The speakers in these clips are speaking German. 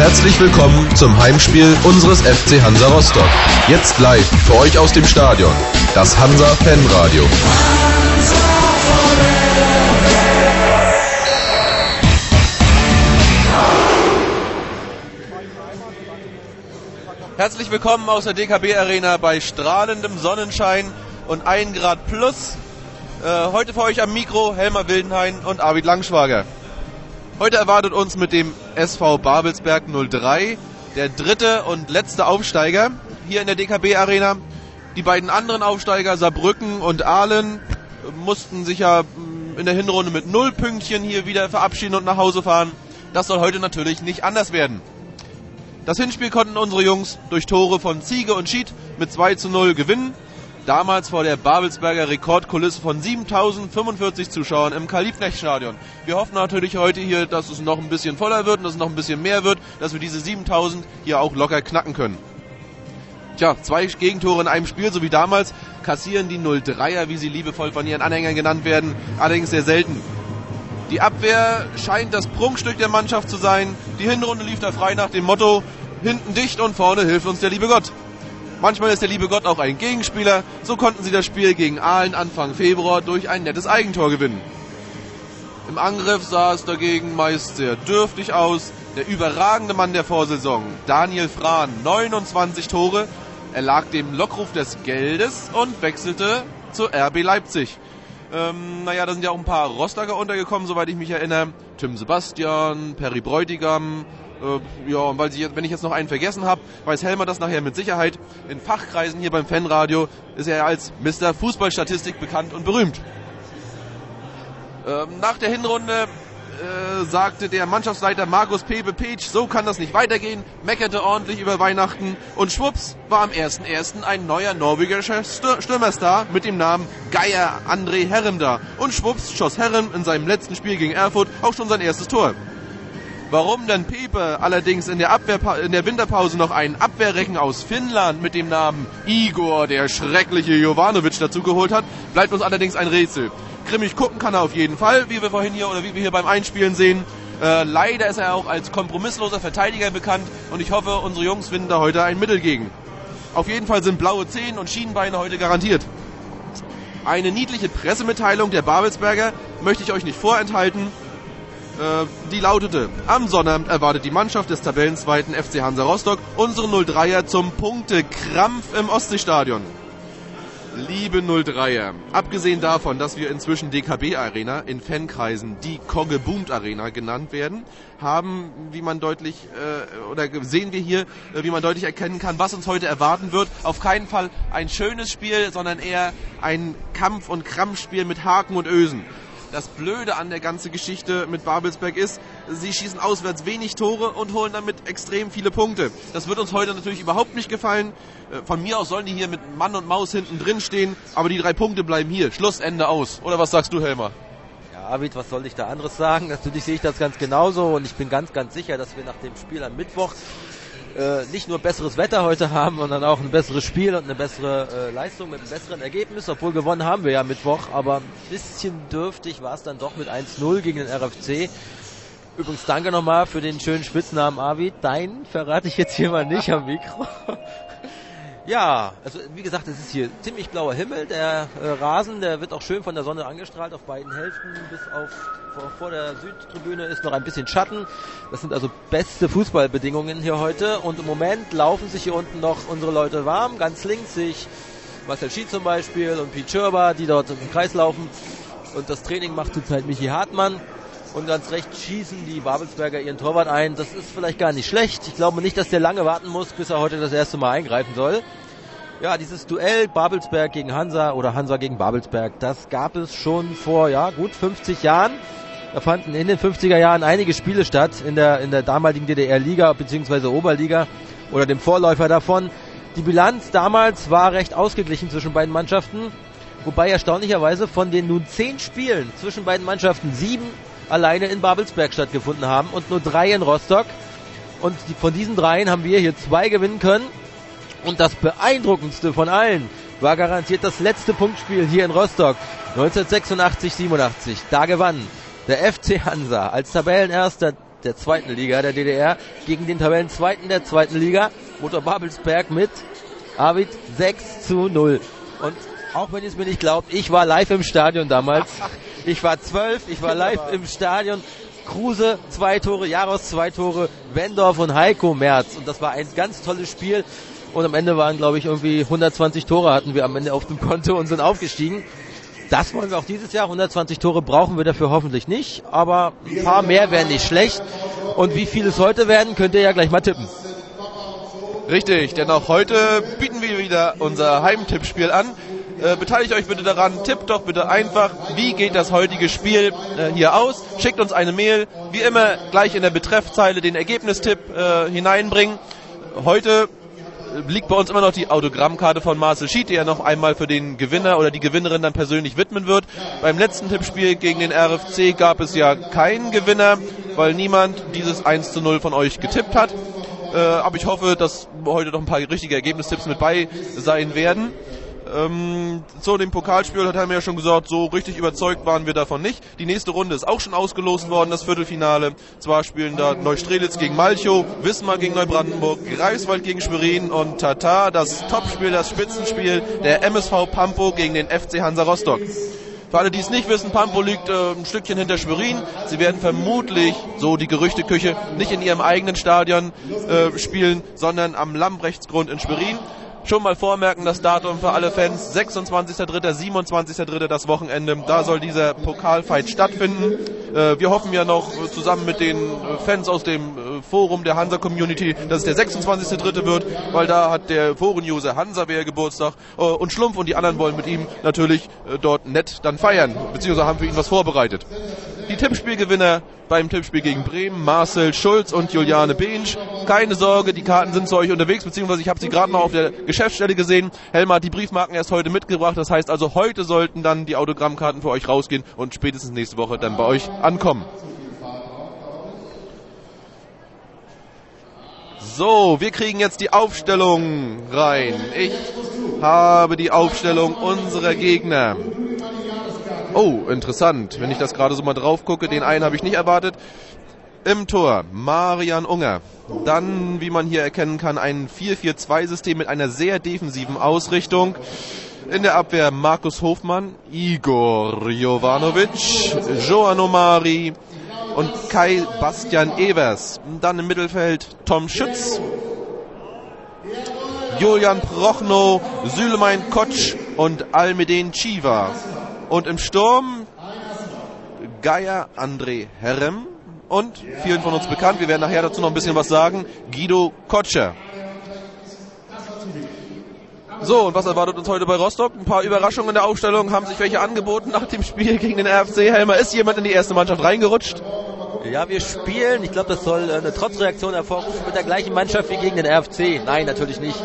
Herzlich willkommen zum Heimspiel unseres FC Hansa Rostock. Jetzt live für euch aus dem Stadion. Das Hansa Fanradio. Herzlich willkommen aus der DKB Arena bei strahlendem Sonnenschein und 1 Grad plus. Heute für euch am Mikro Helmer Wildenhain und Arvid Langschwager. Heute erwartet uns mit dem SV Babelsberg 03 der dritte und letzte Aufsteiger hier in der DKB Arena. Die beiden anderen Aufsteiger, Saarbrücken und Aalen, mussten sich ja in der Hinrunde mit 0 Pünktchen hier wieder verabschieden und nach Hause fahren. Das soll heute natürlich nicht anders werden. Das Hinspiel konnten unsere Jungs durch Tore von Ziege und Schied mit 2:0 gewinnen. Damals vor der Babelsberger Rekordkulisse von 7.045 Zuschauern im Karl-Liebknecht-Stadion. Wir hoffen natürlich heute hier, dass es noch ein bisschen voller wird und dass es noch ein bisschen mehr wird, dass wir diese 7.000 hier auch locker knacken können. Tja, 2 Gegentore in einem Spiel, so wie damals, kassieren die 03er, wie sie liebevoll von ihren Anhängern genannt werden, allerdings sehr selten. Die Abwehr scheint das Prunkstück der Mannschaft zu sein. Die Hinrunde lief da frei nach dem Motto, hinten dicht und vorne hilft uns der liebe Gott. Manchmal ist der liebe Gott auch ein Gegenspieler. So konnten sie das Spiel gegen Aalen Anfang Februar durch ein nettes Eigentor gewinnen. Im Angriff sah es dagegen meist sehr dürftig aus. Der überragende Mann der Vorsaison, Daniel Frahn, 29 Tore. Er lag dem Lockruf des Geldes und wechselte zu RB Leipzig. Da sind ja auch ein paar Rostocker untergekommen, soweit ich mich erinnere. Tim Sebastian, Perry Bräutigam. Und wenn ich jetzt noch einen vergessen habe, weiß Helmer das nachher mit Sicherheit. In Fachkreisen hier beim Fanradio ist er als Mr. Fußballstatistik bekannt und berühmt. Nach der Hinrunde sagte der Mannschaftsleiter Markus Pepe-Petsch, so kann das nicht weitergehen, meckerte ordentlich über Weihnachten und schwupps war am 1.1. ein neuer norwegischer Stürmerstar mit dem Namen Geir André Herrem da. Und schwupps schoss Herrem in seinem letzten Spiel gegen Erfurt auch schon sein erstes Tor. Warum denn Pepe allerdings in der Winterpause noch einen Abwehrrecken aus Finnland mit dem Namen Igor, der schreckliche Jovanovic, dazugeholt hat, bleibt uns allerdings ein Rätsel. Grimmig gucken kann er auf jeden Fall, wie wir hier beim Einspielen sehen. Leider ist er auch als kompromissloser Verteidiger bekannt und ich hoffe, unsere Jungs finden da heute ein Mittel gegen. Auf jeden Fall sind blaue Zehen und Schienenbeine heute garantiert. Eine niedliche Pressemitteilung der Babelsberger möchte ich euch nicht vorenthalten. Die lautete: Am Sonnabend erwartet die Mannschaft des Tabellenzweiten FC Hansa Rostock unsere 03er zum Punktekrampf im Ostseestadion. Liebe 03er, abgesehen davon, dass wir inzwischen DKB Arena in Fankreisen die Kogge Boomt Arena genannt werden, sehen wir hier, wie man deutlich erkennen kann, was uns heute erwarten wird. Auf keinen Fall ein schönes Spiel, sondern eher ein Kampf- und Krampfspiel mit Haken und Ösen. Das Blöde an der ganzen Geschichte mit Babelsberg ist, sie schießen auswärts wenig Tore und holen damit extrem viele Punkte. Das wird uns heute natürlich überhaupt nicht gefallen. Von mir aus sollen die hier mit Mann und Maus hinten drin stehen, aber die 3 Punkte bleiben hier. Schluss, Ende, aus. Oder was sagst du, Helmer? Ja, Arvid, was soll ich da anderes sagen? Natürlich sehe ich das ganz genauso und ich bin ganz, ganz sicher, dass wir nach dem Spiel am Mittwoch nicht nur besseres Wetter heute haben, sondern auch ein besseres Spiel und eine bessere Leistung mit einem besseren Ergebnis. Obwohl gewonnen haben wir ja Mittwoch, aber ein bisschen dürftig war es dann doch mit 1:0 gegen den RFC. Übrigens danke nochmal für den schönen Spitznamen, Arvid. Deinen verrate ich jetzt hier mal nicht am Mikro. Ja, also wie gesagt, es ist hier ziemlich blauer Himmel. Der Rasen, der wird auch schön von der Sonne angestrahlt auf beiden Hälften. Bis auf vor der Südtribüne ist noch ein bisschen Schatten. Das sind also beste Fußballbedingungen hier heute. Und im Moment laufen sich hier unten noch unsere Leute warm. Ganz links sehe ich Marcel Schied zum Beispiel und Piet Schörber, die dort im Kreis laufen. Und das Training macht zurzeit Michi Hartmann. Und ganz rechts schießen die Babelsberger ihren Torwart ein. Das ist vielleicht gar nicht schlecht. Ich glaube nicht, dass der lange warten muss, bis er heute das erste Mal eingreifen soll. Ja, dieses Duell Babelsberg gegen Hansa oder Hansa gegen Babelsberg, das gab es schon vor gut 50 Jahren. Da fanden in den 50er Jahren einige Spiele statt in der damaligen DDR-Liga bzw. Oberliga oder dem Vorläufer davon. Die Bilanz damals war recht ausgeglichen zwischen beiden Mannschaften, wobei erstaunlicherweise von den nun 10 Spielen zwischen beiden Mannschaften 7 alleine in Babelsberg stattgefunden haben und nur 3 in Rostock. Und von diesen 3 haben wir hier 2 gewinnen können. Und das beeindruckendste von allen war garantiert das letzte Punktspiel hier in Rostock 1986-87. Da gewann der FC Hansa als Tabellenerster der zweiten Liga der DDR, gegen den Tabellenzweiten der zweiten Liga, Motor Babelsberg mit Arvid 6:0. Und auch wenn ihr es mir nicht glaubt, ich war live im Stadion damals. Ich war 12, ich war live im Stadion. Kruse 2 Tore, Jaros 2 Tore, Wendorf und Heiko Merz. Und das war ein ganz tolles Spiel. Und am Ende waren, glaube ich, irgendwie 120 Tore hatten wir am Ende auf dem Konto und sind aufgestiegen. Das wollen wir auch dieses Jahr. 120 Tore brauchen wir dafür hoffentlich nicht. Aber ein paar mehr wären nicht schlecht. Und wie viel es heute werden, könnt ihr ja gleich mal tippen. Richtig, denn auch heute bieten wir wieder unser Heimtippspiel an. Beteiligt euch bitte daran, tippt doch bitte einfach, wie geht das heutige Spiel hier aus. Schickt uns eine Mail, wie immer gleich in der Betreffzeile den Ergebnistipp hineinbringen. Heute liegt bei uns immer noch die Autogrammkarte von Marcel Schied, die er noch einmal für den Gewinner oder die Gewinnerin dann persönlich widmen wird. Beim letzten Tippspiel gegen den RFC gab es ja keinen Gewinner, weil niemand dieses 1:0 von euch getippt hat. Aber ich hoffe, dass heute noch ein paar richtige Ergebnistipps mit bei sein werden. Zu dem Pokalspiel hat er mir ja schon gesagt, so richtig überzeugt waren wir davon nicht. Die nächste Runde ist auch schon ausgelost worden, das Viertelfinale. Zwar spielen da Neustrelitz gegen Malchow, Wismar gegen Neubrandenburg, Greifswald gegen Schwerin und Tatar, das Topspiel, das Spitzenspiel, der MSV Pampo gegen den FC Hansa Rostock. Für alle, die es nicht wissen, Pampo liegt ein Stückchen hinter Schwerin. Sie werden vermutlich, so die Gerüchteküche, nicht in ihrem eigenen Stadion spielen, sondern am Lambrechtsgrund in Schwerin. Schon mal vormerken, das Datum für alle Fans, 26.3., 27.3. das Wochenende, da soll dieser Pokalfight stattfinden. Wir hoffen ja noch zusammen mit den Fans aus dem Forum der Hansa-Community, dass es der 26.3. wird, weil da hat der Foren-User Hansa-Wehr Geburtstag und Schlumpf und die anderen wollen mit ihm natürlich dort nett dann feiern, beziehungsweise haben für ihn was vorbereitet. Die Tippspielgewinner beim Tippspiel gegen Bremen, Marcel Schulz und Juliane Behnsch. Keine Sorge, die Karten sind zu euch unterwegs, beziehungsweise ich habe sie gerade noch auf der Geschäftsstelle gesehen. Helma hat die Briefmarken erst heute mitgebracht, das heißt also heute sollten dann die Autogrammkarten für euch rausgehen und spätestens nächste Woche dann bei euch ankommen. So, wir kriegen jetzt die Aufstellung rein. Ich habe die Aufstellung unserer Gegner. Oh, interessant. Wenn ich das gerade so mal drauf gucke, den einen habe ich nicht erwartet. Im Tor Marian Unger. Dann, wie man hier erkennen kann, ein 4-4-2-System mit einer sehr defensiven Ausrichtung. In der Abwehr Markus Hofmann, Igor Jovanovic, Joan Omari und Kai Bastian Evers. Dann im Mittelfeld Tom Schütz, Julian Prochnow, Süleyman Kotsch und Almedin Chiva. Und im Sturm Geier André Herrem und vielen von uns bekannt, wir werden nachher dazu noch ein bisschen was sagen, Guido Kotscher. So, und was erwartet uns heute bei Rostock? Ein paar Überraschungen in der Aufstellung, haben sich welche angeboten nach dem Spiel gegen den RFC. Helmer, ist jemand in die erste Mannschaft reingerutscht? Ja, wir spielen, ich glaube, das soll eine Trotzreaktion hervorrufen, mit der gleichen Mannschaft wie gegen den RFC. Nein, natürlich nicht.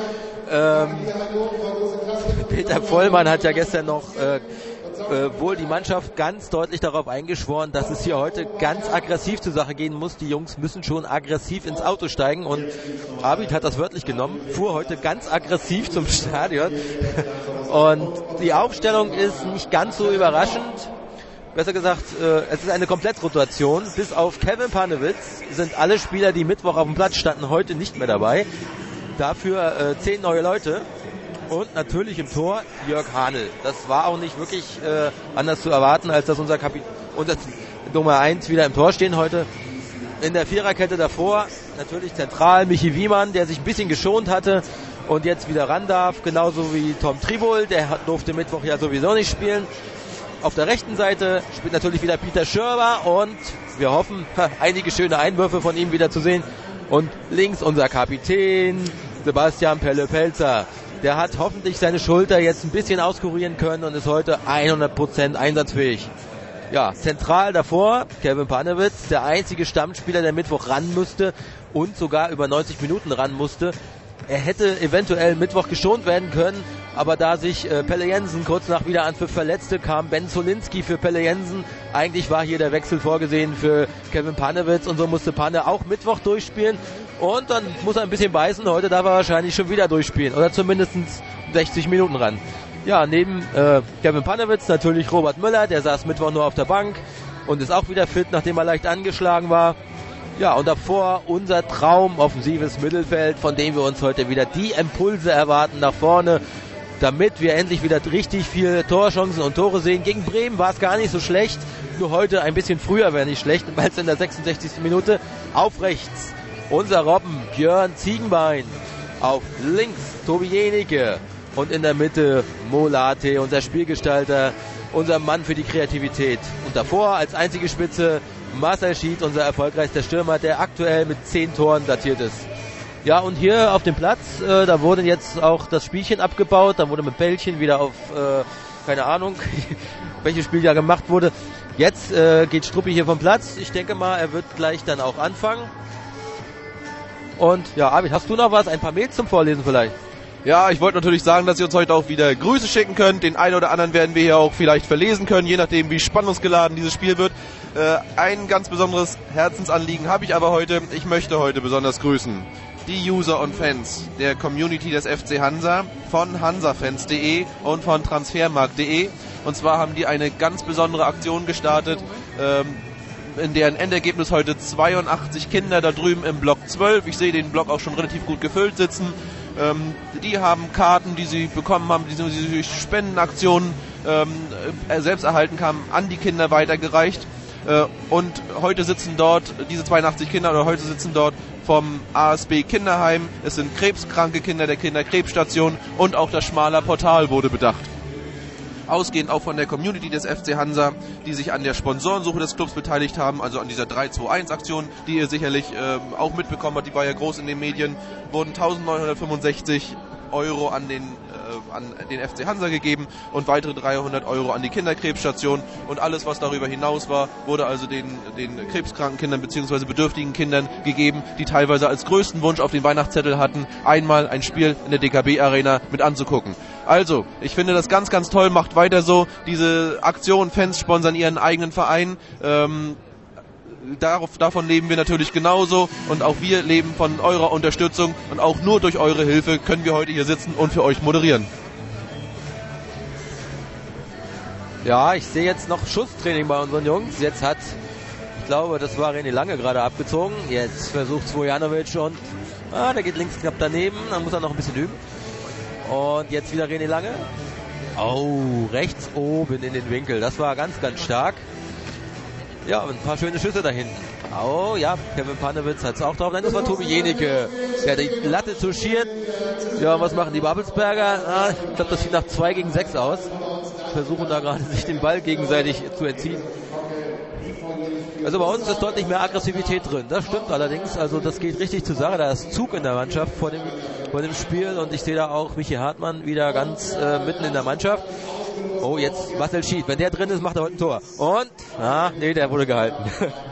Peter Vollmann hat ja gestern noch wohl die Mannschaft ganz deutlich darauf eingeschworen, dass es hier heute ganz aggressiv zur Sache gehen muss. Die Jungs müssen schon aggressiv ins Auto steigen und Arvid hat das wörtlich genommen, fuhr heute ganz aggressiv zum Stadion und die Aufstellung ist nicht ganz so überraschend. Besser gesagt, es ist eine Komplettrotation. Bis auf Kevin Panewitz sind alle Spieler, die Mittwoch auf dem Platz standen, heute nicht mehr dabei. Dafür 10 neue Leute. Und natürlich im Tor Jörg Hahnel. Das war auch nicht wirklich anders zu erwarten, als dass unser Nummer 1 wieder im Tor stehen heute. In der Viererkette davor natürlich zentral Michi Wiemann, der sich ein bisschen geschont hatte und jetzt wieder ran darf. Genauso wie Tom Tribol, der durfte Mittwoch ja sowieso nicht spielen. Auf der rechten Seite spielt natürlich wieder Peter Schörber und wir hoffen, einige schöne Einwürfe von ihm wieder zu sehen. Und links unser Kapitän Sebastian Pelle-Pelzer. Der hat hoffentlich seine Schulter jetzt ein bisschen auskurieren können und ist heute 100% einsatzfähig. Ja, zentral davor Kevin Panewitz, der einzige Stammspieler, der Mittwoch ran musste und sogar über 90 Minuten ran musste. Er hätte eventuell Mittwoch geschont werden können, aber da sich Pelle Jensen kurz nach Wiederanpfiff verletzte, kam Ben Zolinski für Pelle Jensen. Eigentlich war hier der Wechsel vorgesehen für Kevin Panewitz und so musste Panne auch Mittwoch durchspielen. Und dann muss er ein bisschen beißen, heute darf er wahrscheinlich schon wieder durchspielen oder zumindest 60 Minuten ran. Ja, neben Kevin Panewitz natürlich Robert Müller, der saß Mittwoch nur auf der Bank und ist auch wieder fit, nachdem er leicht angeschlagen war. Ja, und davor unser Traum, offensives Mittelfeld, von dem wir uns heute wieder die Impulse erwarten nach vorne, damit wir endlich wieder richtig viele Torchancen und Tore sehen. Gegen Bremen war es gar nicht so schlecht, nur heute ein bisschen früher wäre nicht schlecht, weil es in der 66. Minute auf rechts unser Robben Björn Ziegenbein, auf links Tobi Jenike und in der Mitte Molate, unser Spielgestalter, unser Mann für die Kreativität. Und davor als einzige Spitze Marcel Schied, unser erfolgreichster Stürmer, der aktuell mit 10 Toren datiert ist. Ja, und hier auf dem Platz, da wurde jetzt auch das Spielchen abgebaut, da wurde mit Bällchen wieder auf, keine Ahnung, welches Spiel ja gemacht wurde. Jetzt geht Struppi hier vom Platz. Ich denke mal, er wird gleich dann auch anfangen. Und ja, Arvid, hast du noch was? Ein paar Mails zum Vorlesen vielleicht? Ja, ich wollte natürlich sagen, dass ihr uns heute auch wieder Grüße schicken könnt. Den einen oder anderen werden wir hier auch vielleicht verlesen können, je nachdem, wie spannungsgeladen dieses Spiel wird. Ein ganz besonderes Herzensanliegen habe ich aber heute. Ich möchte heute besonders grüßen die User und Fans der Community des FC Hansa von hansafans.de und von transfermarkt.de. Und zwar haben die eine ganz besondere Aktion gestartet, in deren Endergebnis heute 82 Kinder da drüben im Block 12, ich sehe den Block auch schon relativ gut gefüllt sitzen, die haben Karten, die sie bekommen haben, die sie durch Spendenaktionen selbst erhalten haben, an die Kinder weitergereicht. Und heute sitzen dort, diese 82 Kinder, oder heute sitzen dort vom ASB Kinderheim, es sind krebskranke Kinder der Kinderkrebsstation und auch das Schmaler Portal wurde bedacht. Ausgehend auch von der Community des FC Hansa, die sich an der Sponsorensuche des Clubs beteiligt haben, also an dieser 3-2-1-Aktion, die ihr sicherlich auch mitbekommen habt, die war ja groß in den Medien, wurden 1.965 Euro an den FC Hansa gegeben und weitere 300 Euro an die Kinderkrebsstation, und alles, was darüber hinaus war, wurde also den krebskranken Kindern bzw. bedürftigen Kindern gegeben, die teilweise als größten Wunsch auf den Weihnachtszettel hatten, einmal ein Spiel in der DKB Arena mit anzugucken. Also, ich finde das ganz, ganz toll, macht weiter so, diese Aktion, Fans sponsern ihren eigenen Verein, davon leben wir natürlich genauso, und auch wir leben von eurer Unterstützung, und auch nur durch eure Hilfe können wir heute hier sitzen und für euch moderieren. Ja, ich sehe jetzt noch Schusstraining bei unseren Jungs. Jetzt hat, ich glaube, das war René Lange gerade abgezogen. Jetzt versucht Svojanovic und der geht links knapp daneben, dann muss er noch ein bisschen üben. Und jetzt wieder René Lange. Oh, rechts oben in den Winkel. Das war ganz, ganz stark. Ja, und ein paar schöne Schüsse da hinten. Oh, ja, Kevin Panewitz hat es auch drauf. Nein, das war Tobi Jenike, der die Latte touchiert. Ja, was machen die Babelsberger? Ich glaube, das sieht nach 2 gegen 6 aus. Versuchen da gerade sich den Ball gegenseitig zu entziehen. Also bei uns ist deutlich mehr Aggressivität drin. Das stimmt allerdings. Also das geht richtig zur Sache. Da ist Zug in der Mannschaft vor dem Spiel. Und ich sehe da auch Michi Hartmann wieder ganz mitten in der Mannschaft. Oh, jetzt Marcel Schied. Wenn der drin ist, macht er heute ein Tor. Und? Nee, der wurde gehalten.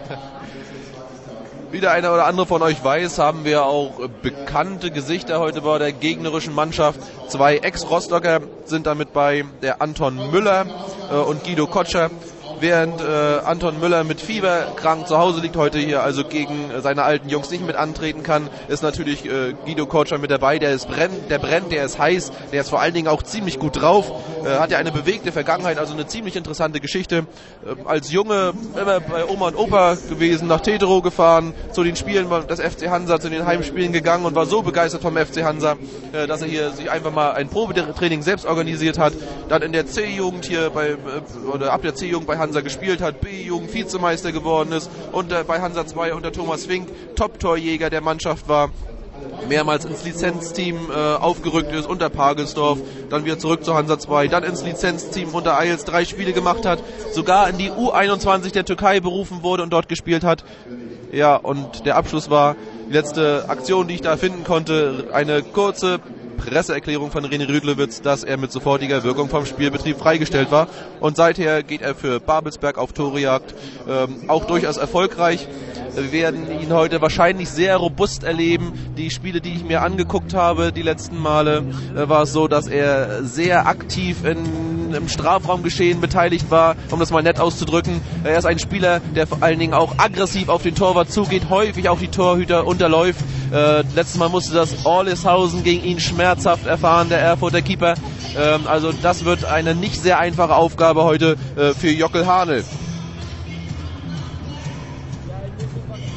Wie der eine oder andere von euch weiß, haben wir auch bekannte Gesichter heute bei der gegnerischen Mannschaft. 2 Ex-Rostocker sind damit bei, der Anton Müller und Guido Kotscher. Während Anton Müller mit Fieber krank zu Hause liegt, heute hier also gegen seine alten Jungs nicht mit antreten kann, ist natürlich Guido Kotscher mit dabei, der brennt, der ist heiß, der ist vor allen Dingen auch ziemlich gut drauf, hat ja eine bewegte Vergangenheit, also eine ziemlich interessante Geschichte. Als Junge immer bei Oma und Opa gewesen, nach Teterow gefahren, zu den Spielen des FC Hansa, zu den Heimspielen gegangen und war so begeistert vom FC Hansa, dass er hier sich einfach mal ein Probetraining selbst organisiert hat, dann in der C-Jugend hier ab der C-Jugend bei Hansa gespielt hat, B-Jugend Vizemeister geworden ist und bei Hansa 2 unter Thomas Fink Top-Torjäger der Mannschaft war, mehrmals ins Lizenzteam aufgerückt ist unter Pagelsdorf, dann wieder zurück zu Hansa 2, dann ins Lizenzteam unter Eils 3 Spiele gemacht hat, sogar in die U21 der Türkei berufen wurde und dort gespielt hat. Ja, und der Abschluss war die letzte Aktion, die ich da finden konnte, eine kurze Presseerklärung von René Rüdlewitz, dass er mit sofortiger Wirkung vom Spielbetrieb freigestellt war, und seither geht er für Babelsberg auf Torejagd, auch durchaus erfolgreich. Wir werden ihn heute wahrscheinlich sehr robust erleben. Die Spiele, die ich mir angeguckt habe, die letzten Male, war es so, dass er sehr aktiv im Strafraumgeschehen beteiligt war, um das mal nett auszudrücken. Er ist ein Spieler, der vor allen Dingen auch aggressiv auf den Torwart zugeht, häufig auch die Torhüter unterläuft. Letztes Mal musste das Orlishausen gegen ihn schmerzhaft erfahren, der Erfurter Keeper. Also das wird eine nicht sehr einfache Aufgabe heute für Jockel Hahnel.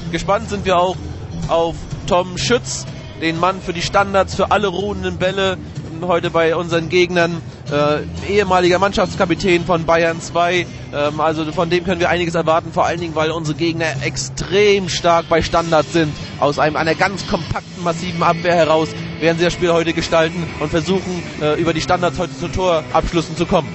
Gespannt sind wir auch auf Tom Schütz, den Mann für die Standards, für alle ruhenden Bälle, heute bei unseren Gegnern, ehemaliger Mannschaftskapitän von Bayern 2, also von dem können wir einiges erwarten, vor allen Dingen, weil unsere Gegner extrem stark bei Standards sind. Aus einer ganz kompakten, massiven Abwehr heraus werden sie das Spiel heute gestalten und versuchen, über die Standards heute zu Torabschlüssen zu kommen.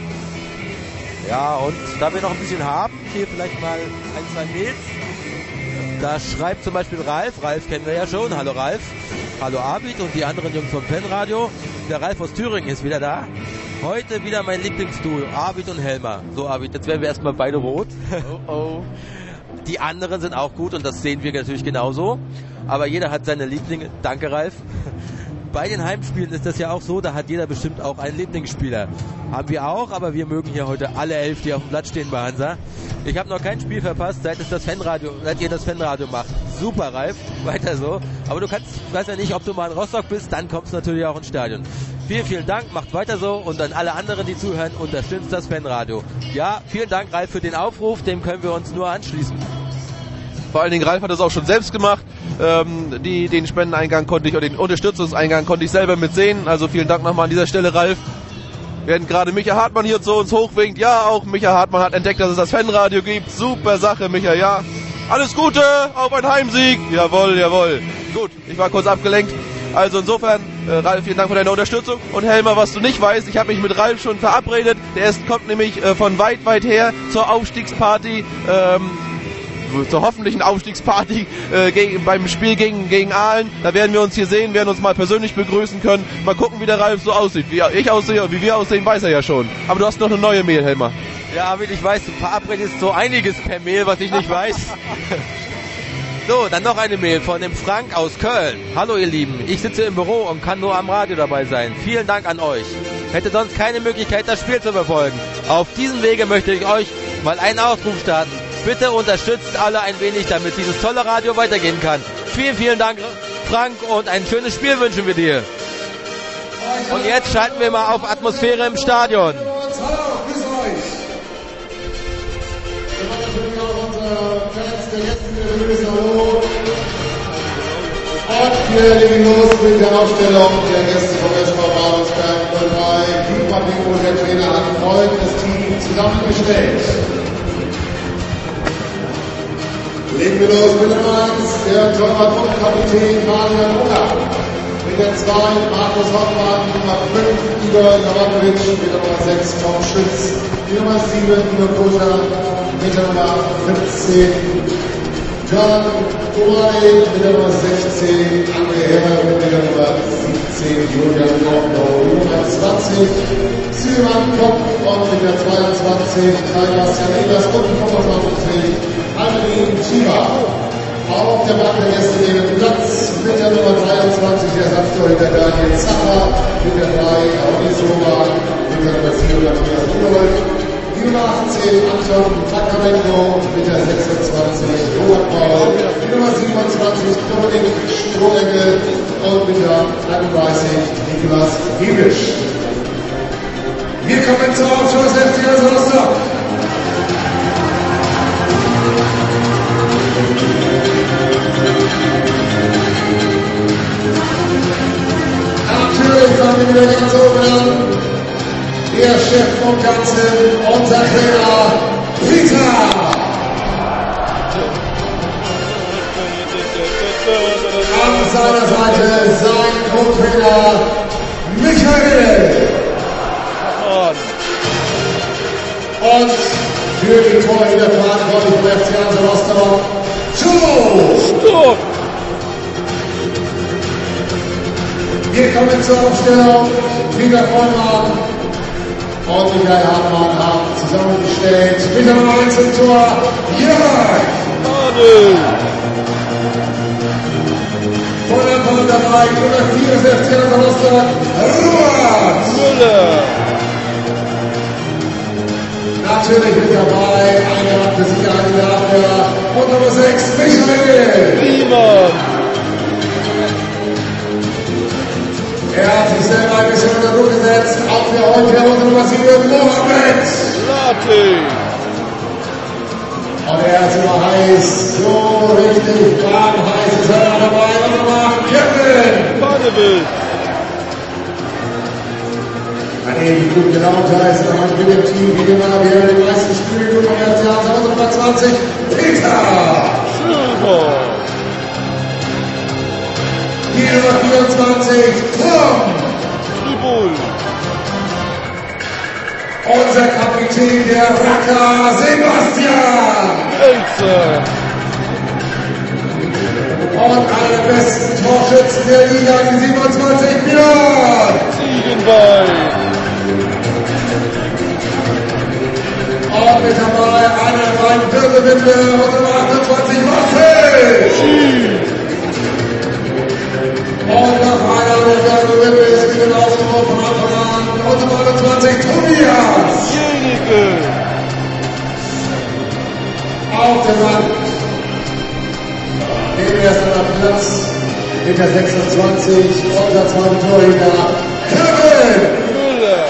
Ja, und da wir noch ein bisschen haben, hier vielleicht mal ein, zwei Mails. Da schreibt zum Beispiel Ralf kennen wir ja schon, hallo Ralf, hallo Arvid und die anderen Jungs vom Fanradio. Der Ralf aus Thüringen ist wieder da. Heute wieder mein Lieblingsduo, Arvid und Helmer. So Arvid, jetzt werden wir erstmal beide rot. Oh. Die anderen sind auch gut und das sehen wir natürlich genauso. Aber jeder hat seine Lieblinge. Danke Ralf. Bei den Heimspielen ist das ja auch so, da hat jeder bestimmt auch einen Lieblingsspieler. Haben wir auch, aber wir mögen hier heute alle 11, die auf dem Blatt stehen bei Hansa. Ich habe noch kein Spiel verpasst, seit ihr das Fanradio macht. Super, Ralf, weiter so. Aber du weißt ja nicht, ob du mal in Rostock bist, dann kommst du natürlich auch ins Stadion. Vielen, vielen Dank, macht weiter so und an alle anderen, die zuhören, unterstützt das Fanradio. Ja, vielen Dank, Ralf, für den Aufruf, dem können wir uns nur anschließen. Vor allen Dingen, Ralf hat das auch schon selbst gemacht. Den Spendeneingang konnte ich, oder den Unterstützungseingang konnte ich selber mitsehen. Also vielen Dank nochmal an dieser Stelle, Ralf. Während gerade Micha Hartmann hier zu uns hochwinkt. Ja, auch Micha Hartmann hat entdeckt, dass es das Fanradio gibt. Super Sache, Micha, ja. Alles Gute, auf ein Heimsieg. Jawohl, jawohl. Gut, ich war kurz abgelenkt. Also insofern, Ralf, vielen Dank für deine Unterstützung. Und Helmer, was du nicht weißt, ich habe mich mit Ralf schon verabredet. Kommt nämlich von weit, weit her zur Aufstiegsparty, zur hoffentlichen Aufstiegsparty beim Spiel gegen Aalen. Da werden wir uns hier sehen, werden uns mal persönlich begrüßen können. Mal gucken, wie der Ralf so aussieht. Wie ich aussehe und wie wir aussehen, weiß er ja schon. Aber du hast noch eine neue Mail, Helmer. Ja, Arvid, ich weiß, du verabredest so einiges per Mail, was ich nicht weiß. So, dann noch eine Mail von dem Frank aus Köln. Hallo ihr Lieben, ich sitze im Büro und kann nur am Radio dabei sein. Vielen Dank an euch. Hätte sonst keine Möglichkeit, das Spiel zu verfolgen. Auf diesem Wege möchte ich euch mal einen Aufruf starten. Bitte unterstützt alle ein wenig, damit dieses tolle Radio weitergehen kann. Vielen, vielen Dank, Frank, und ein schönes Spiel wünschen wir dir. Und jetzt schalten wir mal auf Atmosphäre im Stadion. Und wir legen los mit der Aufstellung der Gäste vom SV Babelsberg 03. Dietmar Bingo, der Trainer, hat folgendes Team zusammengestellt. Legen wir los mit der Nummer 1, der Torwart und Kapitän Fabian Unger. Mit der 2 Markus Hoffmann, Nummer 5 Igor Novakovic, mit der Nummer 6 Tom Schütz, die Nummer 7 Igor Kota, mit der Nummer 15 John Uray, mit der Nummer 16 André Herr, mit der Nummer 17 Julian Kopplau, die Nummer 20 Silvan Kopp und mit der 22 Kai-Bastian Ebers und die 25 Alvin Chiba. Auf der Bank der Gäste nehmen Platz mit der Nummer 23 der Ersatztorhüter Daniel Zacher, mit der 3 Audi Soma, mit der Nummer 7 Matthias Rudolf, die Nummer 18 Anton Takarenko, mit der 26 Robert Paul, die Nummer 27 Dominik Strohengel und mit der 31 Niklas Hebisch. Wir kommen zur Aufschluss FC Rostock. Natürlich sagen wir wieder ganz oben an, der Chef vom Ganzen, unser Trainer Peter. An seiner Seite sein Co-Trainer Michael. Und für die Torhüter verantwortlich vom FC Hansa Rostock, Joe. Wir kommen zur Aufstellung. Peter Vollmann und Michael Hartmann haben zusammengestellt. Mit der Nummer 1 im Tor, Jörg. Von der Ball dabei, Nummer 4 ist FC Hansa Rostock, Robert Müller. Natürlich mit dabei, eine für Sicherheit in der Abwehr. Und Nummer 6, Michael Riemann. Er hat sich selber ein bisschen unter Druck gesetzt. Auf der heute unter Nummer 7, Mohamed Lati. Und er ist immer heiß. So richtig warm, heiß ist er dabei. Und Nummer 8, Kevin Barneville. Ein ewig gut gelaunter ist er mit dem Team, wie immer, wie er die meisten Spiele gut vom Theater. Und Nummer 20, Peter Silber. Die Nummer 24, Tom Tribul. Unser Kapitän, der Racker, Sebastian. Elster. Und einer der besten Torschützen der Liga, die 27, Björn. Ziegenbein. Und mit dabei einer der beiden Wirbelwinde, unsere 28, Marcel. Und noch einer der Wirbelwinde ist wieder rausgekommen von Anfang an, unsere 29, Tobias. Jenike. Auf der Wand. Neben erster Platz mit der 26, unser zweiter Torhüter, Kevin. Müller.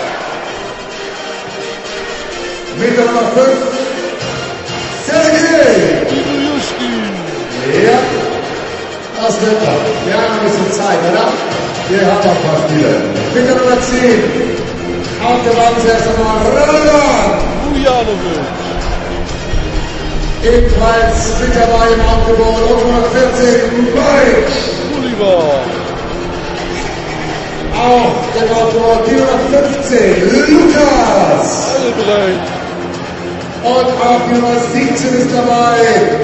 Mit der Nummer 5, Sergej. Ibrjuski. Ja, das wird doch. Wir haben ein bisschen Zeit, oder? Wir haben noch ein paar Spiele. Mit der Nummer 10, auf der Wand erst einmal Radan. Bujanovic. Ebenfalls mit dabei im Aufgebot, und Nummer 14, Mike. Oliver. Auch der Aufgebot, die Nummer 15, Lukas. Albrecht. Und auch die Nummer 17 ist dabei,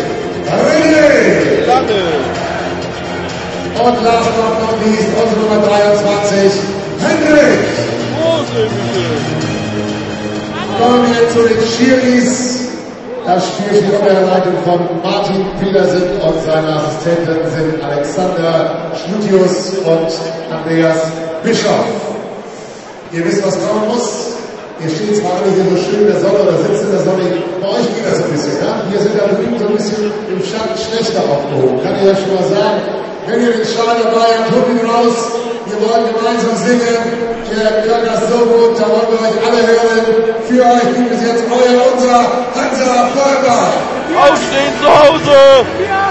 René. Lange. Und last but not least, unsere Nummer 23, Hendrik. Rosemühle. Kommen wir zu den Schiris. Das Spiel steht unter der Leitung von Martin Petersen und seine Assistenten sind Alexander Schlutius und Andreas Bischoff. Ihr wisst, was kommen muss. Ihr steht zwar alle hier so schön in der Sonne oder sitzt in der Sonne, bei euch geht das ein bisschen, ja? Wir sind da drüben so ein bisschen im Schatten schlechter aufgehoben. Kann ich euch schon mal sagen? Wenn ihr den Schal dabei habt, holt ihn raus. Wir wollen gemeinsam singen. Ihr könnt das so gut, da wollen wir euch alle hören. Für euch gibt es jetzt unser Hansa Vollbach. Aufstehen zu Hause. Ja.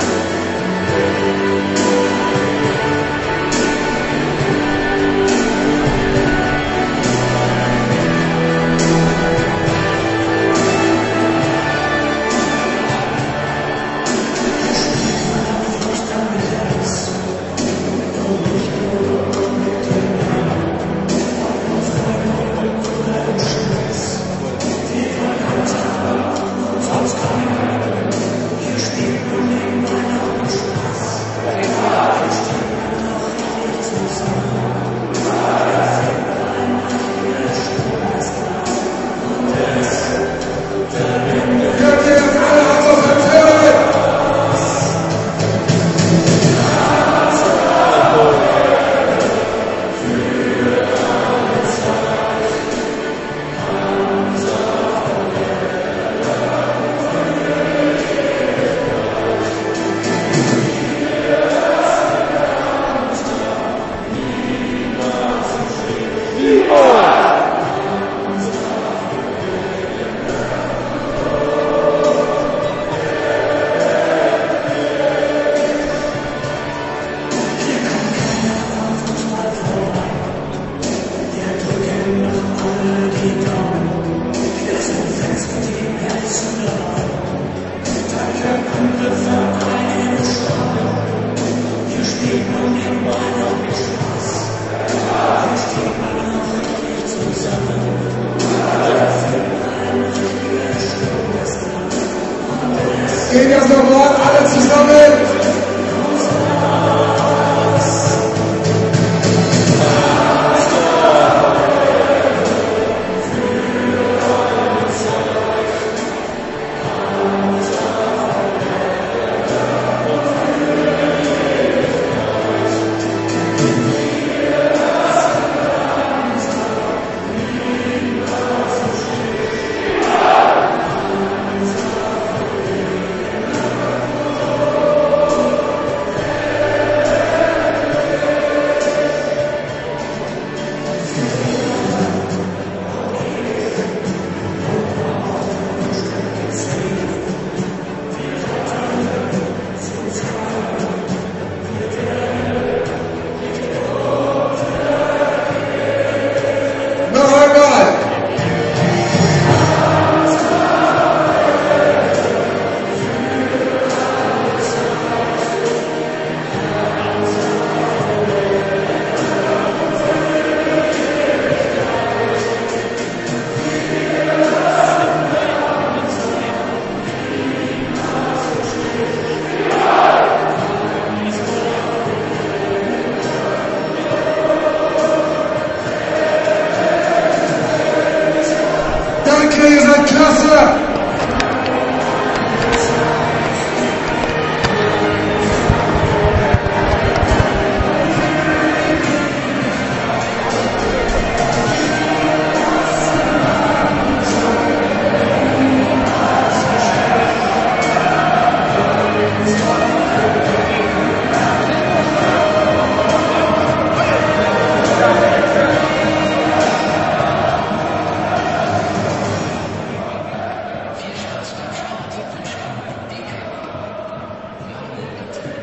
Geht das nochmal alle zusammen?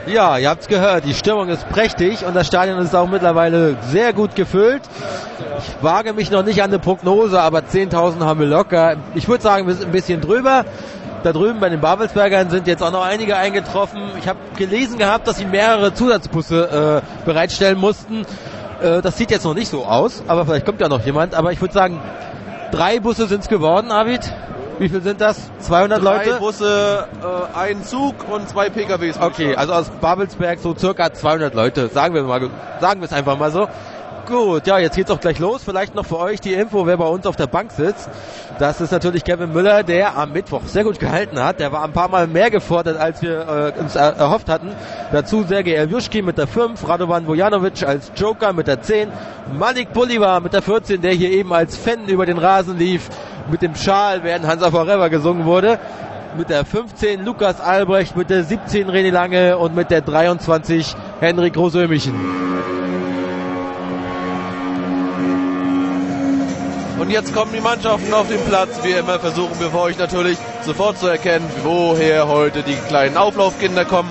Ja, ihr habt's gehört, die Stimmung ist prächtig und das Stadion ist auch mittlerweile sehr gut gefüllt. Ich wage mich noch nicht an eine Prognose, aber 10.000 haben wir locker. Ich würde sagen, wir sind ein bisschen drüber. Da drüben bei den Babelsbergern sind jetzt auch noch einige eingetroffen. Ich habe gelesen gehabt, dass sie mehrere Zusatzbusse bereitstellen mussten. Das sieht jetzt noch nicht so aus, aber vielleicht kommt ja noch jemand. Aber ich würde sagen, 3 Busse sind's geworden, Arvid. Wie viel sind das? 200 Leute? 3 Busse, ein Zug und 2 PKWs. Okay, also aus Babelsberg so circa 200 Leute. Sagen wir es einfach mal so. Gut, ja, jetzt geht's auch gleich los. Vielleicht noch für euch die Info, wer bei uns auf der Bank sitzt. Das ist natürlich Kevin Müller, der am Mittwoch sehr gut gehalten hat. Der war ein paar Mal mehr gefordert, als wir uns erhofft hatten. Dazu Sergej Eljuschki mit der 5, Radovan Vujanovic als Joker mit der 10, Malik Bolivar mit der 14, der hier eben als Fan über den Rasen lief, mit dem Schal, während Hansa Forever gesungen wurde. Mit der 15 Lukas Albrecht, mit der 17 René Lange und mit der 23 Henrik Rosömichen. Und jetzt kommen die Mannschaften auf den Platz. Wie immer versuchen wir für euch natürlich sofort zu erkennen, woher heute die kleinen Auflaufkinder kommen.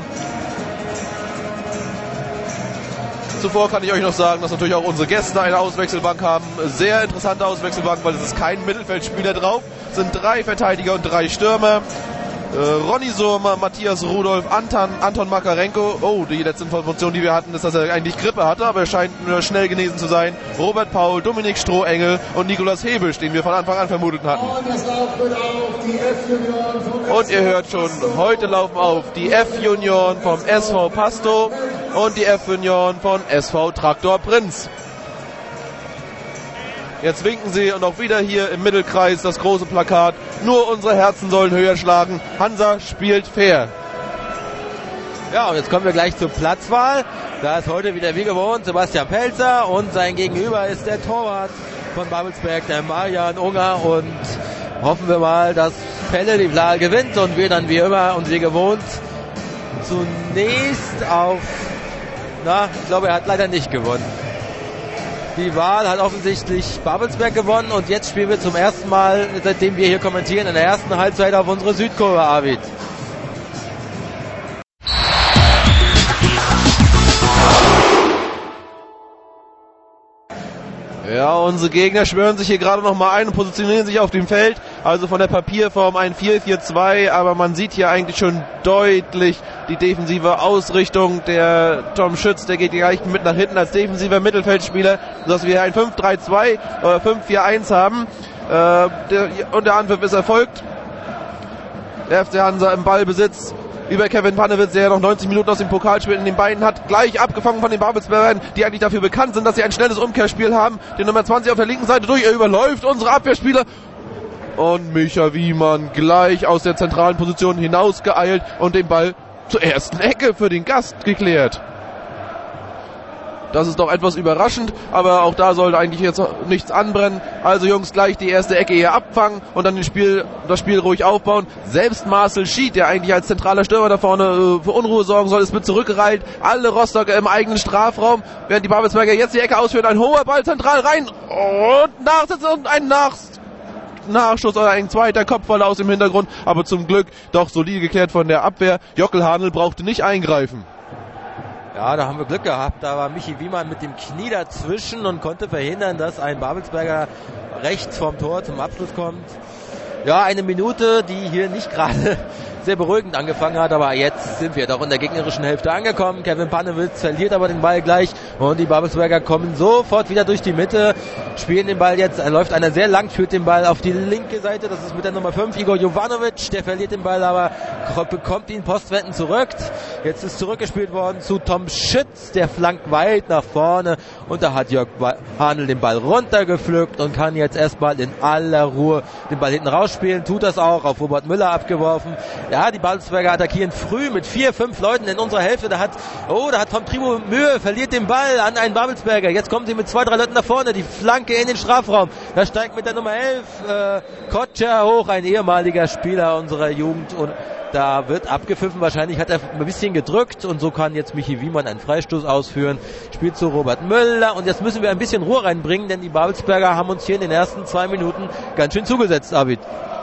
Zuvor kann ich euch noch sagen, dass natürlich auch unsere Gäste eine Auswechselbank haben. Sehr interessante Auswechselbank, weil es ist kein Mittelfeldspieler drauf. Es sind 3 Verteidiger und 3 Stürmer. Ronny Surma, Matthias Rudolph, Anton Makarenko. Oh, die letzte Information, die wir hatten, ist, dass er eigentlich Grippe hatte, aber er scheint nur schnell genesen zu sein. Robert Paul, Dominik Strohengel und Nikolas Hebisch, den wir von Anfang an vermutet hatten. Und ihr hört schon, heute laufen auf die F-Junioren vom SV Pasto und die F-Junioren von SV Traktor Prinz. Jetzt winken sie und auch wieder hier im Mittelkreis das große Plakat. Nur unsere Herzen sollen höher schlagen. Hansa spielt fair. Ja, und jetzt kommen wir gleich zur Platzwahl. Da ist heute wieder wie gewohnt Sebastian Pelzer und sein Gegenüber ist der Torwart von Babelsberg, der Marian Unger. Und hoffen wir mal, dass Pelle die Wahl gewinnt und wir dann wie immer und wie gewohnt zunächst auf... ich glaube, er hat leider nicht gewonnen. Die Wahl hat offensichtlich Babelsberg gewonnen und jetzt spielen wir zum ersten Mal, seitdem wir hier kommentieren, in der ersten Halbzeit auf unsere Südkurve, Arvid. Ja, unsere Gegner schwören sich hier gerade nochmal ein und positionieren sich auf dem Feld. Also von der Papierform ein 4-4-2, aber man sieht hier eigentlich schon deutlich die defensive Ausrichtung. Der Tom Schütz, der geht gleich mit nach hinten als defensiver Mittelfeldspieler, sodass wir ein 5-3-2 oder 5-4-1 haben. Und der Anpfiff ist erfolgt. Der FC Hansa im Ballbesitz über Kevin Panewitz, der ja noch 90 Minuten aus dem Pokalspiel in den Beinen hat, gleich abgefangen von den Babelsbergern, die eigentlich dafür bekannt sind, dass sie ein schnelles Umkehrspiel haben. Die Nummer 20 auf der linken Seite durch, er überläuft unsere Abwehrspieler. Und Micha Wiemann gleich aus der zentralen Position hinausgeeilt und den Ball zur ersten Ecke für den Gast geklärt. Das ist doch etwas überraschend, aber auch da sollte eigentlich jetzt nichts anbrennen. Also Jungs, gleich die erste Ecke hier abfangen und dann das Spiel ruhig aufbauen. Selbst Marcel Schied, der eigentlich als zentraler Stürmer da vorne für Unruhe sorgen soll, ist mit zurückgereilt. Alle Rostocker im eigenen Strafraum, während die Babelsberger jetzt die Ecke ausführen. Ein hoher Ball zentral rein und Nachsitz und ein Nachschuss oder ein zweiter Kopfball aus dem Hintergrund. Aber zum Glück doch solide geklärt von der Abwehr. Jockel Hanel brauchte nicht eingreifen. Ja, da haben wir Glück gehabt. Da war Michi Wiemann mit dem Knie dazwischen und konnte verhindern, dass ein Babelsberger rechts vom Tor zum Abschluss kommt. Ja, eine Minute, die hier nicht gerade sehr beruhigend angefangen hat, aber jetzt sind wir doch in der gegnerischen Hälfte angekommen. Kevin Panewitz verliert aber den Ball gleich und die Babelsberger kommen sofort wieder durch die Mitte, spielen den Ball jetzt, läuft einer sehr lang, führt den Ball auf die linke Seite, das ist mit der Nummer 5 Igor Jovanovic, der verliert den Ball, aber bekommt ihn postwendend zurück. Jetzt ist zurückgespielt worden zu Tom Schütz, der flankt weit nach vorne und da hat Jörg Hanel den Ball runtergepflückt und kann jetzt erstmal in aller Ruhe den Ball hinten rausspielen, tut das auch, auf Robert Müller abgeworfen. Ja, die Babelsberger attackieren früh mit 4-5 Leuten in unserer Hälfte. Da hat Tom Tribo Mühe, verliert den Ball an einen Babelsberger. Jetzt kommen sie mit 2-3 Leuten nach vorne. Die Flanke in den Strafraum. Da steigt mit der Nummer 11 Kotscher hoch, ein ehemaliger Spieler unserer Jugend. Und da wird abgepfiffen. Wahrscheinlich hat er ein bisschen gedrückt. Und so kann jetzt Michi Wiemann einen Freistoß ausführen. Spielt zu Robert Müller. Und jetzt müssen wir ein bisschen Ruhe reinbringen, denn die Babelsberger haben uns hier in den ersten 2 Minuten ganz schön zugesetzt, Arvid.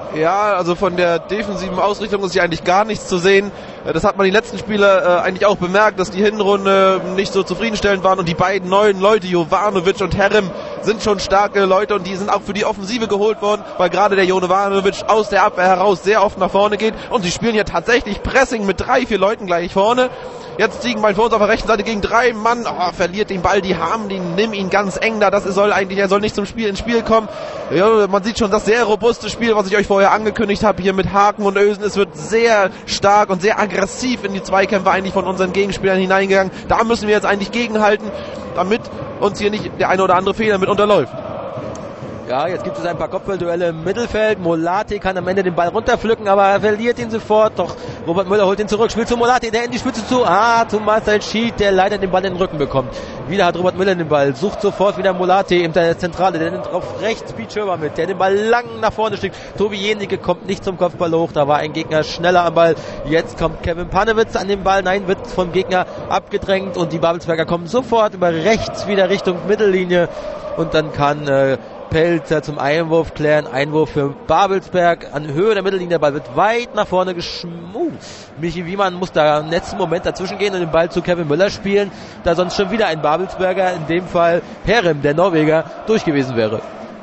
Ja, also von der defensiven Ausrichtung ist hier eigentlich gar nichts zu sehen. Das hat man die letzten Spiele eigentlich auch bemerkt, dass die Hinrunde nicht so zufriedenstellend waren und die beiden neuen Leute, Jovanovic und Herrem, sind schon starke Leute und die sind auch für die Offensive geholt worden, weil gerade der Jovanovic aus der Abwehr heraus sehr oft nach vorne geht und sie spielen ja tatsächlich Pressing mit 3-4 Leuten gleich vorne. Jetzt Ziegenbein vor uns auf der rechten Seite gegen 3 Mann, verliert den Ball, die haben den, nimm ihn ganz eng da, er soll nicht ins Spiel kommen. Ja, man sieht schon das sehr robuste Spiel, was ich euch vorher angekündigt habe, hier mit Haken und Ösen. Es wird sehr stark und sehr aggressiv in die Zweikämpfe eigentlich von unseren Gegenspielern hineingegangen. Da müssen wir jetzt eigentlich gegenhalten, damit uns hier nicht der eine oder andere Fehler mit unterläuft. Ja, jetzt gibt es ein paar Kopfballduelle im Mittelfeld. Molati kann am Ende den Ball runterpflücken, aber er verliert ihn sofort. Doch Robert Müller holt ihn zurück, spielt zu Molati, der in die Spitze zu Marcel Schied, der leider den Ball in den Rücken bekommt. Wieder hat Robert Müller den Ball, sucht sofort wieder Molati in der Zentrale, der nimmt auf rechts Pete Schöber mit, der den Ball lang nach vorne schickt. Tobi Jenige kommt nicht zum Kopfball hoch, da war ein Gegner schneller am Ball. Jetzt kommt Kevin Panewitz an den Ball, nein, wird vom Gegner abgedrängt und die Babelsberger kommen sofort über rechts wieder Richtung Mittellinie und dann kann Pelzer zum Einwurf klären. Einwurf für Babelsberg an Höhe der Mittellinie. Der Ball wird weit nach vorne Michi Wiemann muss da im letzten Moment dazwischen gehen und den Ball zu Kevin Müller spielen, da sonst schon wieder ein Babelsberger, in dem Fall Herrem, der Norweger, durch gewesen wäre.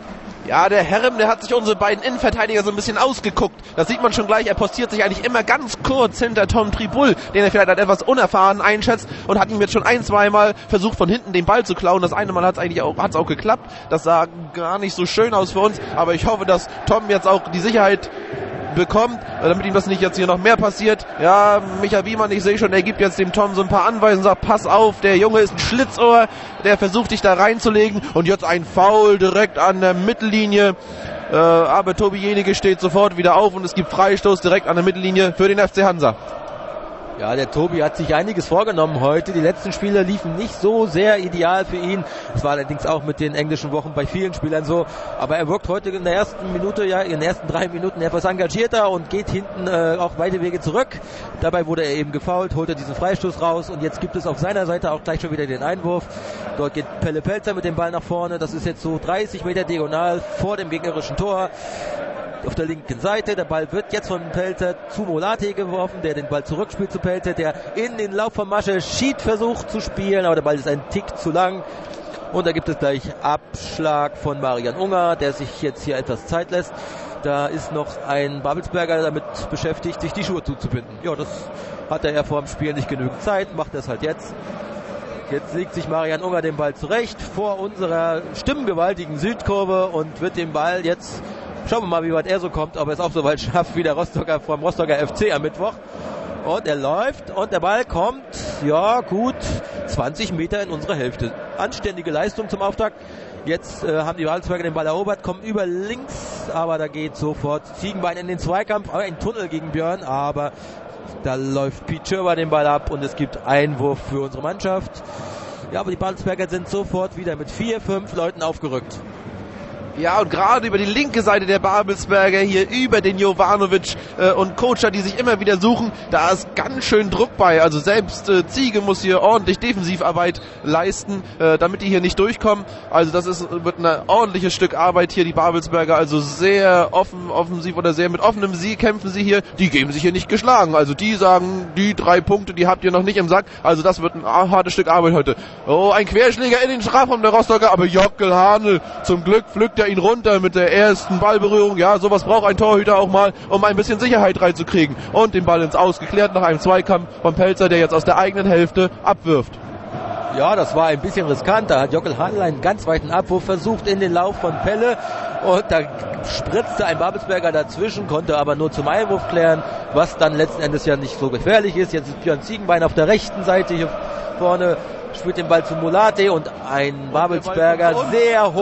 Ja, der Herrem, der hat sich unsere beiden Innenverteidiger so ein bisschen ausgeguckt. Das sieht man schon gleich. Er postiert sich eigentlich immer ganz kurz hinter Tom Tribul, den er vielleicht als etwas unerfahren einschätzt und hat ihm jetzt schon 1-2 Mal versucht, von hinten den Ball zu klauen. Das eine Mal hat's auch geklappt. Das sah gar nicht so schön aus für uns. Aber ich hoffe, dass Tom jetzt auch die Sicherheit bekommt, damit ihm das nicht jetzt hier noch mehr passiert. Ja, Michael Wiemann, ich sehe schon, er gibt jetzt dem Tom so ein paar Anweisungen, sagt, pass auf, der Junge ist ein Schlitzohr, der versucht dich da reinzulegen und jetzt ein Foul direkt an der Mittellinie. Aber Tobi Jenige steht sofort wieder auf und es gibt Freistoß direkt an der Mittellinie für den FC Hansa. Ja, der Tobi hat sich einiges vorgenommen heute. Die letzten Spiele liefen nicht so sehr ideal für ihn. Es war allerdings auch mit den englischen Wochen bei vielen Spielern so. Aber er wirkt heute in der ersten Minute, in den ersten 3 Minuten etwas engagierter und geht hinten auch weite Wege zurück. Dabei wurde er eben gefoult, holt er diesen Freistoß raus und jetzt gibt es auf seiner Seite auch gleich schon wieder den Einwurf. Dort geht Pelle Pelzer mit dem Ball nach vorne. Das ist jetzt so 30 Meter diagonal vor dem gegnerischen Tor. Auf der linken Seite, der Ball wird jetzt von Pelzer zu Molati geworfen, der den Ball zurückspielt zu Pelzer, der in den Lauf von Marcel Schied versucht zu spielen, aber der Ball ist ein Tick zu lang. Und da gibt es gleich Abschlag von Marian Unger, der sich jetzt hier etwas Zeit lässt. Da ist noch ein Babelsberger damit beschäftigt, sich die Schuhe zuzubinden. Ja, das hatte er vor dem Spiel nicht genügend Zeit, macht das halt jetzt. Jetzt legt sich Marian Unger den Ball zurecht vor unserer stimmgewaltigen Südkurve und wird den Ball jetzt, schauen wir mal, wie weit er so kommt, ob er es auch so weit schafft wie der Rostocker vom Rostocker FC am Mittwoch. Und er läuft und der Ball kommt, ja gut, 20 Meter in unsere Hälfte. Anständige Leistung zum Auftakt. Jetzt haben die Babelsberger den Ball erobert, kommen über links, aber da geht sofort Ziegenbein in den Zweikampf, ein Tunnel gegen Björn, aber da läuft Pete Schöber den Ball ab und es gibt Einwurf für unsere Mannschaft. Ja, aber die Babelsberger sind sofort wieder mit 4-5 Leuten aufgerückt. Ja, und gerade über die linke Seite der Babelsberger hier über den Jovanovic und Kocher, die sich immer wieder suchen, da ist ganz schön Druck bei. Also selbst Ziege muss hier ordentlich Defensivarbeit leisten, damit die hier nicht durchkommen. Also das wird ein ordentliches Stück Arbeit hier, die Babelsberger. Also sehr offensiv oder sehr mit offenem Sieg kämpfen sie hier. Die geben sich hier nicht geschlagen. Also die sagen, die 3 Punkte, die habt ihr noch nicht im Sack. Also das wird ein hartes Stück Arbeit heute. Oh, ein Querschläger in den Strafraum der Rostocker, aber Jockel Hahnel zum Glück pflückt er ihn runter mit der ersten Ballberührung. Ja, sowas braucht ein Torhüter auch mal, um ein bisschen Sicherheit reinzukriegen. Und den Ball ins Aus geklärt nach einem Zweikampf von Pelzer, der jetzt aus der eigenen Hälfte abwirft. Ja, das war ein bisschen riskant. Da hat Jockel Hahnel einen ganz weiten Abwurf versucht in den Lauf von Pelle. Und da spritzte ein Babelsberger dazwischen, konnte aber nur zum Einwurf klären, was dann letzten Endes ja nicht so gefährlich ist. Jetzt ist Björn Ziegenbein auf der rechten Seite hier vorne, spielt den Ball zu Molati und ein Babelsberger sehr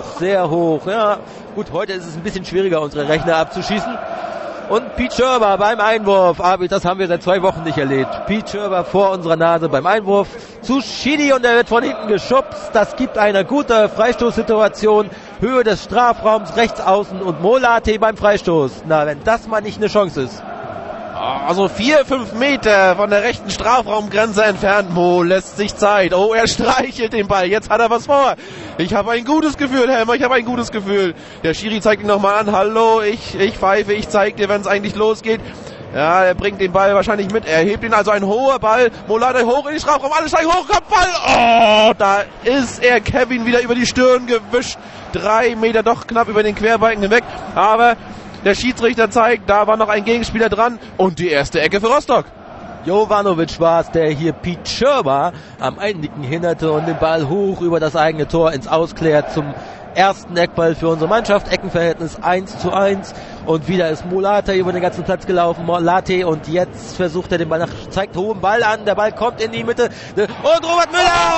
hoch. Ja, gut, heute ist es ein bisschen schwieriger, unsere Rechner abzuschießen. Und Pete Schöber beim Einwurf. Aber das haben wir seit 2 Wochen nicht erlebt. Pete Schöber vor unserer Nase beim Einwurf zu Schidi und er wird von hinten geschubst. Das gibt eine gute Freistoßsituation. Höhe des Strafraums, rechts außen und Molati beim Freistoß. Na, wenn das mal nicht eine Chance ist. Also 4-5 Meter von der rechten Strafraumgrenze entfernt. Mo lässt sich Zeit. Oh, er streichelt den Ball. Jetzt hat er was vor. Ich habe ein gutes Gefühl, Helmer. Ich habe ein gutes Gefühl. Der Schiri zeigt ihn nochmal an. Hallo, ich pfeife. Ich zeig dir, wenn es eigentlich losgeht. Ja, er bringt den Ball wahrscheinlich mit. Er hebt ihn, also ein hoher Ball. Molade hoch in die Strafraum. Alle steigen hoch. Kommt Ball. Oh, da ist er Kevin wieder über die Stirn gewischt. 3 Meter doch knapp über den Querbalken hinweg. Aber der Schiedsrichter zeigt, da war noch ein Gegenspieler dran. Und die erste Ecke für Rostock. Jovanovic war es, der hier Pete Schirmer am Einnicken hinderte und den Ball hoch über das eigene Tor ins Ausklärt zum ersten Eckball für unsere Mannschaft. Eckenverhältnis 1:1 und wieder ist Molate über den ganzen Platz gelaufen. Molate und jetzt versucht er den Ball zeigt hohen Ball an. Der Ball kommt in die Mitte und Robert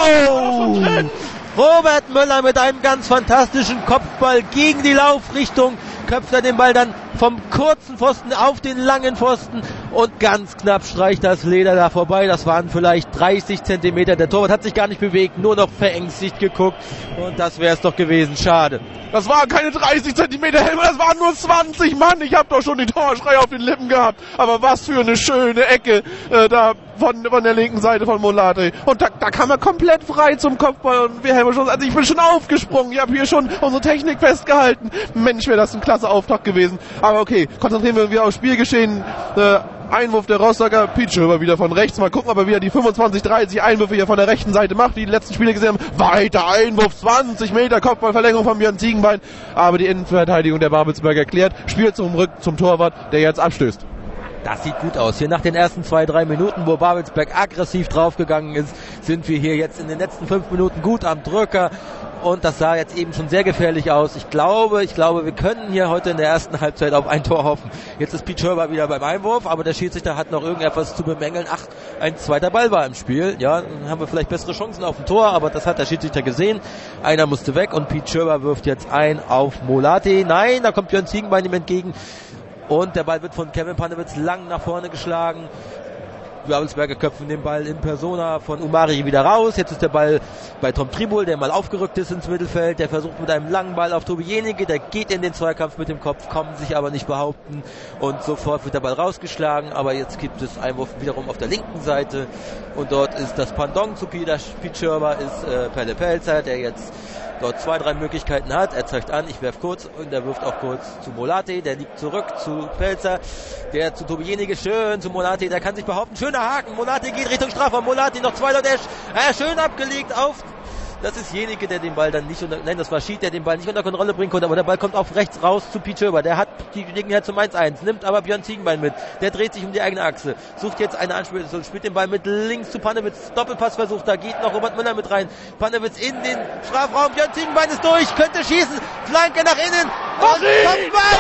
Müller! Robert Müller mit einem ganz fantastischen Kopfball gegen die Laufrichtung. Köpft er den Ball dann vom kurzen Pfosten auf den langen Pfosten und ganz knapp streicht das Leder da vorbei. Das waren vielleicht 30 Zentimeter. Der Torwart hat sich gar nicht bewegt, nur noch verängstigt geguckt und das wäre es doch gewesen. Schade. Das waren keine 30 Zentimeter, Helmer, das waren nur 20, Mann. Ich habe doch schon den Torschrei auf den Lippen gehabt. Aber was für eine schöne Ecke da von der linken Seite von Molate. Und da kam er komplett frei zum Kopfball. Und wir haben schon, also ich bin schon aufgesprungen. Ich habe hier schon unsere Technik festgehalten. Mensch, wäre das ein klasse Auftakt gewesen. Aber okay, konzentrieren wir uns wieder aufs Spielgeschehen. Einwurf der Rostocker, Pete Schirmer wieder von rechts. Mal gucken, ob er wieder die 25-30 Einwürfe hier von der rechten Seite macht, die letzten Spiele gesehen haben. Weiter Einwurf, 20 Meter Kopfballverlängerung von Björn Ziegenbein. Aber die Innenverteidigung der Babelsberger klärt. Spiel zurück zum Torwart, der jetzt abstößt. Das sieht gut aus. Hier nach den ersten 2-3 Minuten, wo Babelsberg aggressiv draufgegangen ist, sind wir hier jetzt in den letzten 5 Minuten gut am Drücker. Und das sah jetzt eben schon sehr gefährlich aus. Ich glaube, wir können hier heute in der ersten Halbzeit auf ein Tor hoffen. Jetzt ist Pete Schirmer wieder beim Einwurf, aber der Schiedsrichter hat noch irgendetwas zu bemängeln. Ach, ein zweiter Ball war im Spiel. Ja, dann haben wir vielleicht bessere Chancen auf dem Tor, aber das hat der Schiedsrichter gesehen. Einer musste weg und Pete Schirmer wirft jetzt ein auf Molate. Nein, da kommt Björn Ziegenbein ihm entgegen. Und der Ball wird von Kevin Panewitz lang nach vorne geschlagen. Babelsberger köpfen den Ball in Persona von Umari wieder raus. Jetzt ist der Ball bei Tom Tribul, der mal aufgerückt ist ins Mittelfeld. Der versucht mit einem langen Ball auf Tobi Jenige. Der geht in den Zweikampf mit dem Kopf, kann sich aber nicht behaupten. Und sofort wird der Ball rausgeschlagen. Aber jetzt gibt es Einwurf wiederum auf der linken Seite. Und dort ist das Pendant zu Pete Schirmer, ist Pelle Pelzer, der jetzt dort 2-3 Möglichkeiten hat. Er zeigt an, ich werfe kurz und er wirft auch kurz zu Molate. Der liegt zurück zu Pelzer. Der zu Tobi Jenige, schön zu Molate. Der kann sich behaupten. Schöner Haken. Molate geht Richtung Strafraum. Molate noch 2 Leute. Schön abgelegt auf. Das ist Jenige, der den Ball dann nicht das war Schied, der den Ball nicht unter Kontrolle bringen konnte, aber der Ball kommt auf rechts raus zu Pete Schirmer. Der hat die Gelegenheit zum 1-1, nimmt aber Björn Ziegenbein mit. Der dreht sich um die eigene Achse, sucht jetzt eine Anspielung, spielt den Ball mit links zu Panewitz, Doppelpassversuch, da geht noch Robert Müller mit rein. Panewitz in den Strafraum, Björn Ziegenbein ist durch, könnte schießen, Flanke nach innen und Kopfball,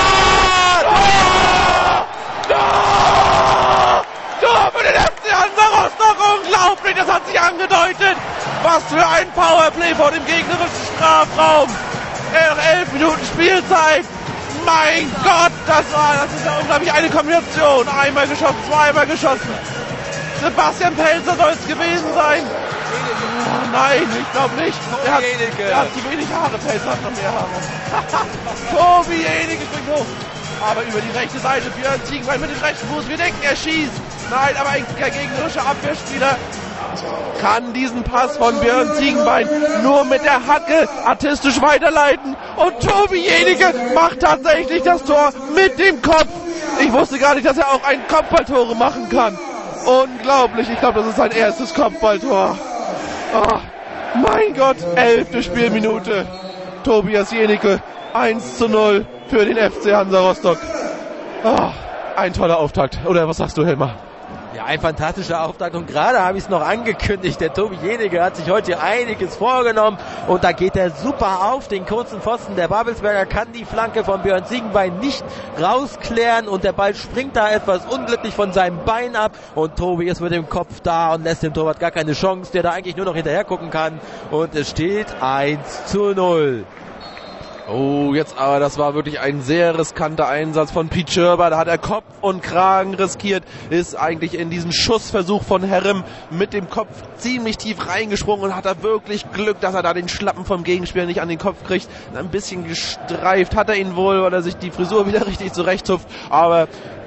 ja! Tor für den FC Hansa Rostock, unglaublich, das hat sich angedeutet. Was für ein Powerplay vor dem gegnerischen Strafraum. Nach 11 Minuten Spielzeit. Mein Gott, das ist ja unglaublich eine Kombination. Einmal geschossen, zweimal geschossen. Sebastian Pelzer soll es gewesen sein. Oh, nein, ich glaube nicht. Er hat zu wenig Haare, Pelzer hat noch mehr Haare. Tobi Jenige springt hoch. Aber über die rechte Seite Björn Ziegenbein mit dem rechten Fuß. Wir denken, er schießt. Nein, aber ein gegnerischer Abwehrspieler kann diesen Pass von Björn Ziegenbein nur mit der Hacke artistisch weiterleiten. Und Tobi Jenige macht tatsächlich das Tor mit dem Kopf. Ich wusste gar nicht, dass er auch ein Kopfballtore machen kann. Unglaublich, ich glaube, das ist sein erstes Kopfballtor. Oh, mein Gott, 11. Spielminute. Tobias Jenige, 1:0 für den FC Hansa Rostock. Oh, ein toller Auftakt. Oder was sagst du, Helmer? Ja, ein fantastischer Auftakt und gerade habe ich es noch angekündigt, der Tobi Jenige hat sich heute einiges vorgenommen und da geht er super auf den kurzen Pfosten. Der Babelsberger kann die Flanke von Björn Ziegenbein nicht rausklären und der Ball springt da etwas unglücklich von seinem Bein ab und Tobi ist mit dem Kopf da und lässt dem Torwart gar keine Chance, der da eigentlich nur noch hinterher gucken kann und es steht 1:0. Oh, jetzt aber, das war wirklich ein sehr riskanter Einsatz von Pete Schirmer. Da hat er Kopf und Kragen riskiert, ist eigentlich in diesen Schussversuch von Herrem mit dem Kopf ziemlich tief reingesprungen und hat da wirklich Glück, dass er da den Schlappen vom Gegenspieler nicht an den Kopf kriegt. Ein bisschen gestreift hat er ihn wohl, weil er sich die Frisur wieder richtig zurechtzupft, aber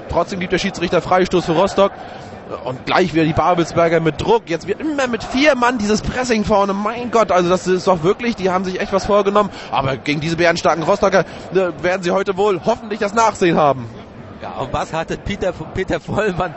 Trotzdem gibt der Schiedsrichter Freistoß für Rostock. Und gleich wieder die Babelsberger mit Druck. Jetzt wird immer mit 4 Mann dieses Pressing vorne. Mein Gott, also das ist doch wirklich, die haben sich echt was vorgenommen. Aber gegen diese bärenstarken Rostocker werden sie heute wohl hoffentlich das Nachsehen haben. Ja, und was hatte Peter Vollmann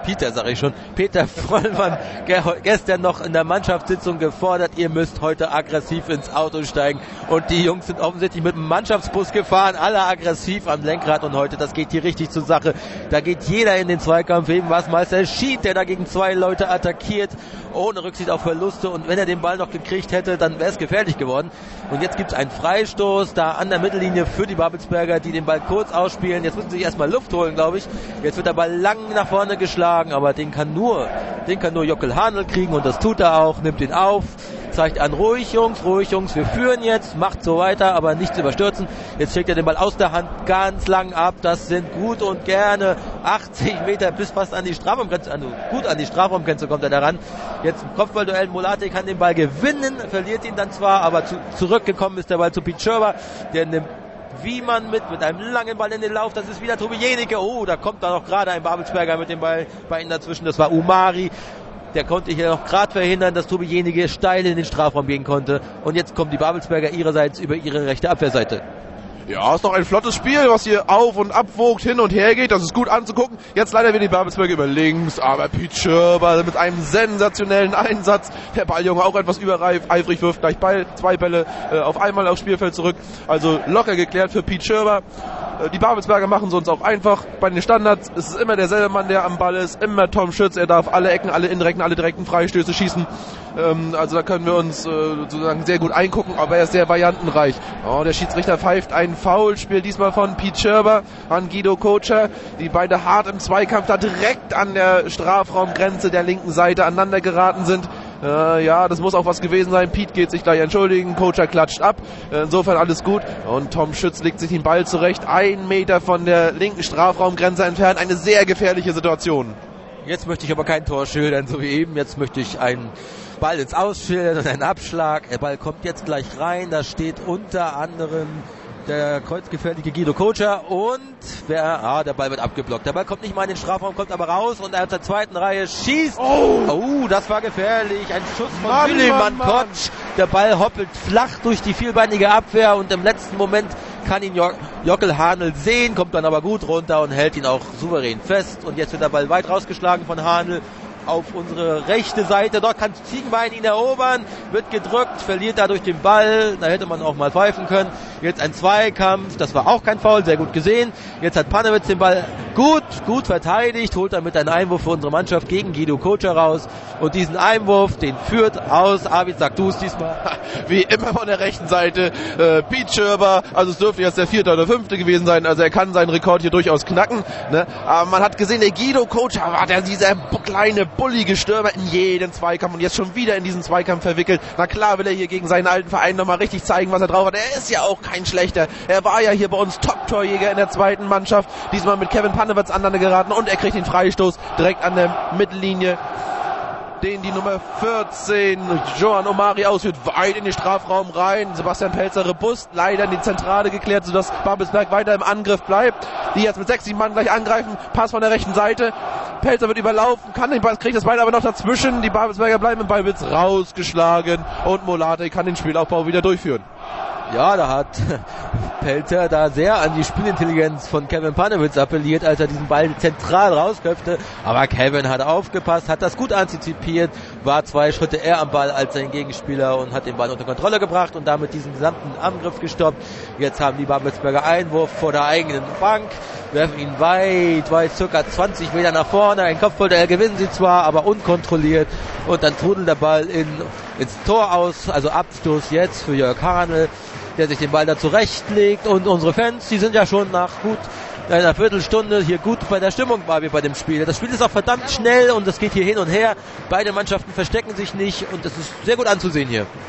gestern noch in der Mannschaftssitzung gefordert? Ihr müsst heute aggressiv ins Auto steigen. Und die Jungs sind offensichtlich mit dem Mannschaftsbus gefahren, alle aggressiv am Lenkrad. Und heute, das geht hier richtig zur Sache. Da geht jeder in den Zweikampf, eben was Meister Schied, der da gegen 2 Leute attackiert, ohne Rücksicht auf Verluste. Und wenn er den Ball noch gekriegt hätte, dann wäre es gefährlich geworden. Und jetzt gibt es einen Freistoß da an der Mittellinie für die Babelsberger, die den Ball kurz ausspielen. Jetzt müssen sie erstmal Luft holen, glaube ich. Jetzt wird der Ball lang nach vorne geschlagen, aber den kann nur Jockel Hahnl kriegen und das tut er auch, nimmt ihn auf, zeigt an, ruhig Jungs, wir führen jetzt, macht so weiter, aber nichts überstürzen. Jetzt schlägt er den Ball aus der Hand ganz lang ab, das sind gut und gerne 80 Meter bis fast an die Strafraumgrenze, gut an die Strafraumgrenze kommt er daran. Jetzt im Kopfballduell, Molate kann den Ball gewinnen, verliert ihn dann zwar, aber zurückgekommen ist der Ball zu Piet Schörber, der nimmt Wiemann mit einem langen Ball in den Lauf, das ist wieder Tobi Jenike. Oh, da kommt da noch gerade ein Babelsberger mit dem Ball bei ihm dazwischen, das war Umari. Der konnte hier noch gerade verhindern, dass Tobi Jenike steil in den Strafraum gehen konnte. Und jetzt kommen die Babelsberger ihrerseits über ihre rechte Abwehrseite. Ja, ist doch ein flottes Spiel, was hier auf und ab wogt, hin und her geht. Das ist gut anzugucken. Jetzt leider wieder die Babelsberger über links, aber Piet Schörber mit einem sensationellen Einsatz. Der Balljunge auch etwas übereifrig, wirft gleich 2 Bälle auf einmal aufs Spielfeld zurück. Also locker geklärt für Piet Schörber. Die Babelsberger machen es uns auch einfach. Bei den Standards ist es immer derselbe Mann, der am Ball ist. Immer Tom Schütz. Er darf alle Ecken, alle indirekten, alle direkten Freistöße schießen. Also da können wir uns sozusagen sehr gut eingucken, aber er ist sehr variantenreich. Oh, der Schiedsrichter pfeift ein Foulspiel, diesmal von Piet Schörber an Guido Kocher. Die beide hart im Zweikampf da direkt an der Strafraumgrenze der linken Seite aneinander geraten sind. Ja, das muss auch was gewesen sein. Piet geht sich gleich entschuldigen, Kocher klatscht ab. Insofern alles gut. Und Tom Schütz legt sich den Ball zurecht. 1 Meter von der linken Strafraumgrenze entfernt. Eine sehr gefährliche Situation. Jetzt möchte ich aber kein Tor schildern, so wie eben. Jetzt möchte ich einen Ball ins Ausschildern und einen Abschlag. Der Ball kommt jetzt gleich rein. Da steht unter anderem der kreuzgefährliche Guido Kocher und der Ball wird abgeblockt. Der Ball kommt nicht mal in den Strafraum, kommt aber raus und er aus der zweiten Reihe schießt. Oh, das war gefährlich. Ein Schuss von Süleyman Kotsch. Der Ball hoppelt flach durch die vielbeinige Abwehr und im letzten Moment kann ihn Jockel Hahnl sehen, kommt dann aber gut runter und hält ihn auch souverän fest. Und jetzt wird der Ball weit rausgeschlagen von Hahnl auf unsere rechte Seite. Dort kann Ziegenbein ihn erobern, wird gedrückt, verliert dadurch den Ball. Da hätte man auch mal pfeifen können. Jetzt ein Zweikampf, das war auch kein Foul, sehr gut gesehen. Jetzt hat Panewitz den Ball gut verteidigt, holt damit einen Einwurf für unsere Mannschaft gegen Guido Kocher raus. Und diesen Einwurf, den führt aus, Arvid, sag du es diesmal. Wie immer von der rechten Seite, Piet Schörber, also es dürfte jetzt der 4. oder 5. gewesen sein, also er kann seinen Rekord hier durchaus knacken. Ne? Aber man hat gesehen, der Guido Kocher war dieser kleine, bullige Stürmer in jedem Zweikampf und jetzt schon wieder in diesen Zweikampf verwickelt. Na klar will er hier gegen seinen alten Verein nochmal richtig zeigen, was er drauf hat. Er ist ja auch kein schlechter. Er war ja hier bei uns Top-Torjäger in der zweiten Mannschaft. Diesmal mit Kevin Panewitz aneinander geraten und er kriegt den Freistoß direkt an der Mittellinie, den die Nummer 14 Johan Omari ausführt, weit in den Strafraum rein. Sebastian Pelzer Rebust leider in die Zentrale geklärt, sodass Babelsberg weiter im Angriff bleibt. Die jetzt mit 6-7 Mann gleich angreifen. Pass von der rechten Seite. Pelzer wird überlaufen, kriegt das Bein aber noch dazwischen. Die Babelsberger bleiben im Ballbesitz, rausgeschlagen und Molate kann den Spielaufbau wieder durchführen. Ja, da hat Pelzer da sehr an die Spielintelligenz von Kevin Panewitz appelliert, als er diesen Ball zentral rausköpfte. Aber Kevin hat aufgepasst, hat das gut antizipiert, war 2 Schritte eher am Ball als sein Gegenspieler und hat den Ball unter Kontrolle gebracht und damit diesen gesamten Angriff gestoppt. Jetzt haben die Babelsberger Einwurf vor der eigenen Bank, werfen ihn weit, circa 20 Meter nach vorne. Ein Kopfballduell gewinnen sie zwar, aber unkontrolliert. Und dann trudelt der Ball ins Tor aus, also Abstoß jetzt für Jörg Hahnl, der sich den Ball da zurechtlegt. Und unsere Fans, die sind ja schon nach gut einer Viertelstunde hier gut bei der Stimmung bei dem Spiel. Das Spiel ist auch verdammt schnell und es geht hier hin und her. Beide Mannschaften verstecken sich nicht und es ist sehr gut anzusehen hier.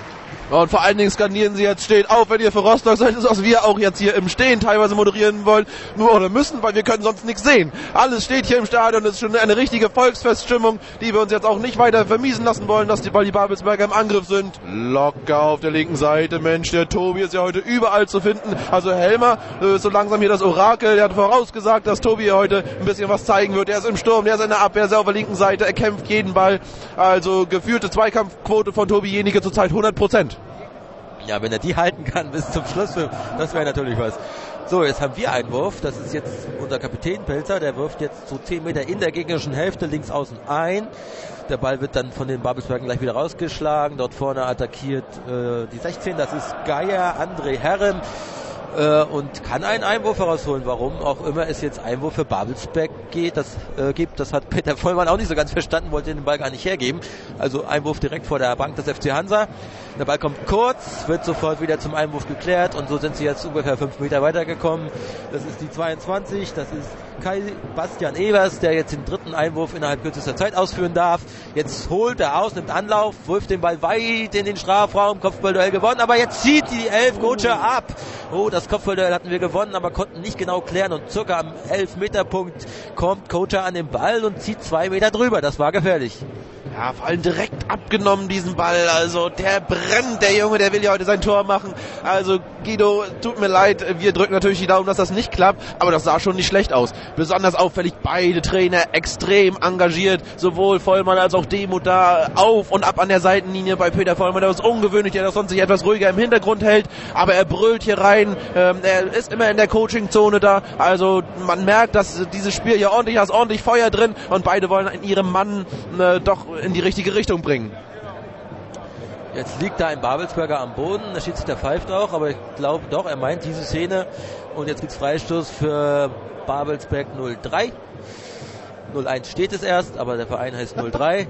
Und vor allen Dingen skandieren sie jetzt, steht auf, wenn ihr für Rostock seid, was wir auch jetzt hier im Stehen teilweise moderieren wollen, nur oder müssen, weil wir können sonst nichts sehen. Alles steht hier im Stadion, es ist schon eine richtige Volksfeststimmung, die wir uns jetzt auch nicht weiter vermiesen lassen wollen, weil die Babelsberger im Angriff sind. Locker auf der linken Seite, Mensch, der Tobi ist ja heute überall zu finden. Also Helmer, so langsam hier das Orakel, der hat vorausgesagt, dass Tobi hier heute ein bisschen was zeigen wird. Er ist im Sturm, der ist in der Abwehr, er ist auf der linken Seite, er kämpft jeden Ball. Also geführte Zweikampfquote von Tobi Jenige zurzeit 100%. Ja, wenn er die halten kann bis zum Schluss, das wäre natürlich was. So, jetzt haben wir einen Wurf. Das ist jetzt unser Kapitän Pelzer. Der wirft jetzt so 10 Meter in der gegnerischen Hälfte links außen ein. Der Ball wird dann von den Babelsbergern gleich wieder rausgeschlagen. Dort vorne attackiert die 16. Das ist Geier, André Herrem. Und kann einen Einwurf herausholen. Warum auch immer es jetzt Einwurf für Babelsberg gibt, das hat Peter Vollmann auch nicht so ganz verstanden, wollte den Ball gar nicht hergeben. Also Einwurf direkt vor der Bank des FC Hansa. Der Ball kommt kurz, wird sofort wieder zum Einwurf geklärt und so sind sie jetzt ungefähr 5 Meter weitergekommen. Das ist die 22, das ist Kai Bastian Evers, der jetzt den dritten Einwurf innerhalb kürzester Zeit ausführen darf. Jetzt holt er aus, nimmt Anlauf, wirft den Ball weit in den Strafraum, Kopfballduell gewonnen, aber jetzt zieht die 11 Kocher ab. Oh, das Kopfballduell hatten wir gewonnen, aber konnten nicht genau klären und circa am 11-Meter-Punkt kommt Kocher an den Ball und zieht 2 Meter drüber. Das war gefährlich. Ja, vor allem direkt abgenommen diesen Ball, also der brennt, der Junge, der will ja heute sein Tor machen. Also Guido, tut mir leid, wir drücken natürlich die Daumen, dass das nicht klappt, aber das sah schon nicht schlecht aus. Besonders auffällig, beide Trainer extrem engagiert, sowohl Vollmann als auch Demuth da auf und ab an der Seitenlinie bei Peter Vollmann. Das ist ungewöhnlich, der das sonst sich etwas ruhiger im Hintergrund hält, aber er brüllt hier rein, er ist immer in der Coachingzone da, also man merkt, dass dieses Spiel hier ordentlich Feuer drin und beide wollen in ihrem Mann doch in die richtige Richtung bringen. Jetzt liegt da ein Babelsberger am Boden, der Schiedsrichter pfeift auch, aber ich glaube doch, er meint diese Szene. Und jetzt gibt's Freistoß für Babelsberg 03. 01 steht es erst, aber der Verein heißt 03.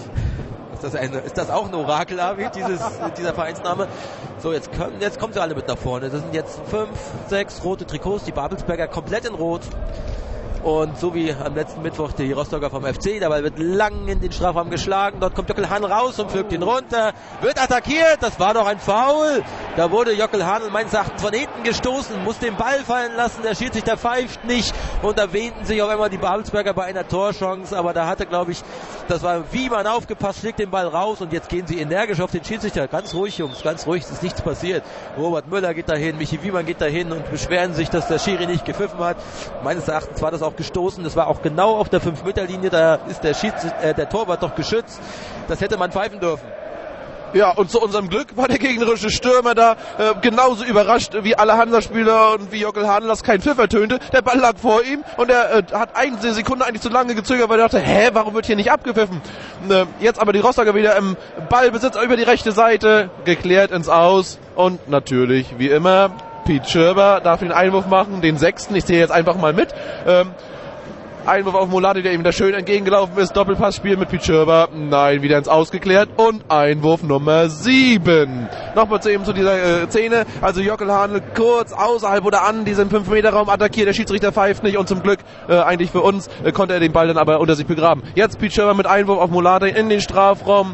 Ist das auch ein Orakel, Arvid, dieser Vereinsname? So, jetzt kommen sie alle mit nach vorne. Das sind jetzt 5, 6 rote Trikots, die Babelsberger komplett in Rot. Und so wie am letzten Mittwoch die Rostocker vom FC, der Ball wird lang in den Strafraum geschlagen, dort kommt Jockel Hahn raus und pflückt ihn runter, wird attackiert, das war doch ein Foul. Da wurde Jockel Hahn meines Erachtens von hinten gestoßen, muss den Ball fallen lassen, der Schiedsrichter pfeift nicht und da wähnten sich auf einmal die Babelsberger bei einer Torchance, aber da hatte, glaube ich, das war Wiemann aufgepasst, schlägt den Ball raus und jetzt gehen sie energisch auf den Schiedsrichter. Ganz ruhig, Jungs, ganz ruhig, es ist nichts passiert. Robert Müller geht dahin, Michi Wiemann geht dahin und beschweren sich, dass der Schiri nicht gepfiffen hat. Meines Erachtens war das auch gestoßen, das war auch genau auf der 5-Meter-Linie, da ist der Torwart doch geschützt, das hätte man pfeifen dürfen. Ja, und zu unserem Glück war der gegnerische Stürmer da genauso überrascht wie alle Hansa-Spieler und wie Jockel Hahn, dass kein Pfiff ertönte. Der Ball lag vor ihm und er hat eine Sekunde eigentlich zu lange gezögert, weil er dachte, warum wird hier nicht abgepfiffen? Jetzt aber die Rostocker wieder im Ballbesitz über die rechte Seite, geklärt ins Aus und natürlich, wie immer, Piet Schirber darf den Einwurf machen, den 6. Ich zähle jetzt einfach mal mit. Einwurf auf Molati, der ihm da schön entgegengelaufen ist. Doppelpassspiel mit Piet Schirber. Nein, wieder ins Ausgeklärt. Und Einwurf Nummer 7. Nochmal zu dieser Szene. Also Jockel Hahn kurz außerhalb oder an diesem 5-Meter-Raum attackiert. Der Schiedsrichter pfeift nicht und zum Glück eigentlich für uns konnte er den Ball dann aber unter sich begraben. Jetzt Piet Schirber mit Einwurf auf Molati in den Strafraum.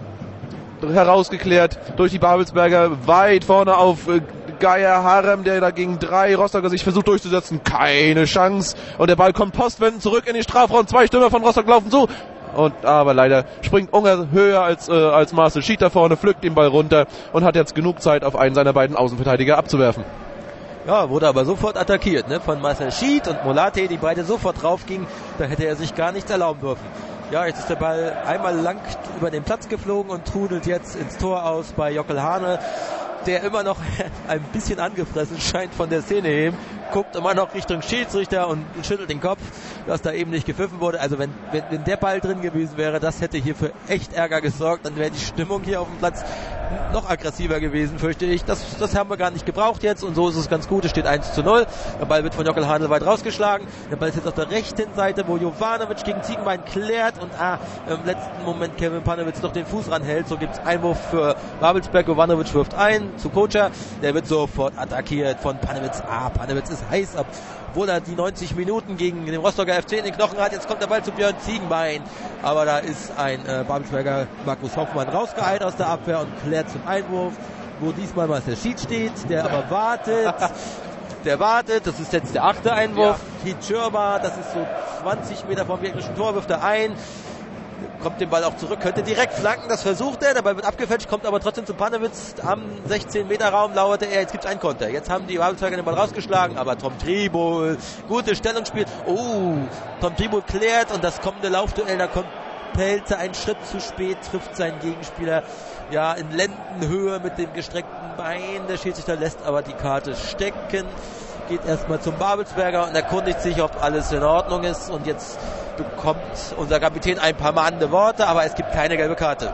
Herausgeklärt durch die Babelsberger. Weit vorne auf Geier Harem, der da gegen 3 Rostocker sich versucht durchzusetzen. Keine Chance. Und der Ball kommt postwendend zurück in den Strafraum. 2 Stürmer von Rostock laufen so. Aber leider springt Unger höher als Marcel Schied da vorne, pflückt den Ball runter und hat jetzt genug Zeit, auf einen seiner beiden Außenverteidiger abzuwerfen. Ja, wurde aber sofort attackiert, ne? Von Marcel Schied und Molate, die beide sofort draufgingen. Da hätte er sich gar nichts erlauben dürfen. Ja, jetzt ist der Ball einmal lang über den Platz geflogen und trudelt jetzt ins Tor aus bei Jockel Hahn, der immer noch ein bisschen angefressen scheint von der Szene eben, guckt immer noch Richtung Schiedsrichter und schüttelt den Kopf, dass da eben nicht gepfiffen wurde. Also wenn der Ball drin gewesen wäre, das hätte hier für echt Ärger gesorgt, dann wäre die Stimmung hier auf dem Platz noch aggressiver gewesen, fürchte ich. Das haben wir gar nicht gebraucht jetzt und so ist es ganz gut. Es steht 1:0. Der Ball wird von Jockel Hahn weit rausgeschlagen. Der Ball ist jetzt auf der rechten Seite, wo Jovanovic gegen Ziegenbein klärt und im letzten Moment Kevin Panewitz noch den Fuß ranhält. So gibt es Einwurf für Babelsberg. Jovanovic wirft ein zu Kocher. Der wird sofort attackiert von Panewitz. Panewitz ist heiß ab obwohl er die 90 Minuten gegen den Rostocker FC in den Knochen hat. Jetzt kommt der Ball zu Björn Ziegenbein, aber da ist ein Babelsberger Markus Hoffmann rausgeeilt aus der Abwehr und klärt zum Einwurf, wo diesmal Marcel Schied steht, der aber wartet. Der wartet, das ist jetzt der 8. Einwurf. Piet Schirmer, das ist so 20 Meter vom gegnerischen Tor, wirft er ein. Kommt den Ball auch zurück, könnte direkt flanken, das versucht er, der Ball wird abgefälscht, kommt aber trotzdem zu Panewitz, am 16-Meter-Raum lauerte er, jetzt gibt's einen Konter. Jetzt haben die Babelsberger den Ball rausgeschlagen, aber Tom Tribol, gutes Stellungsspiel. Tom Tribol klärt und das kommende Laufduell, da kommt Pelzer einen Schritt zu spät, trifft seinen Gegenspieler in Lendenhöhe mit dem gestreckten Bein. Der Schiedsrichter lässt aber die Karte stecken, geht erstmal zum Babelsberger und erkundigt sich, ob alles in Ordnung ist. Und jetzt bekommt unser Kapitän ein paar mahnende Worte, aber es gibt keine gelbe Karte.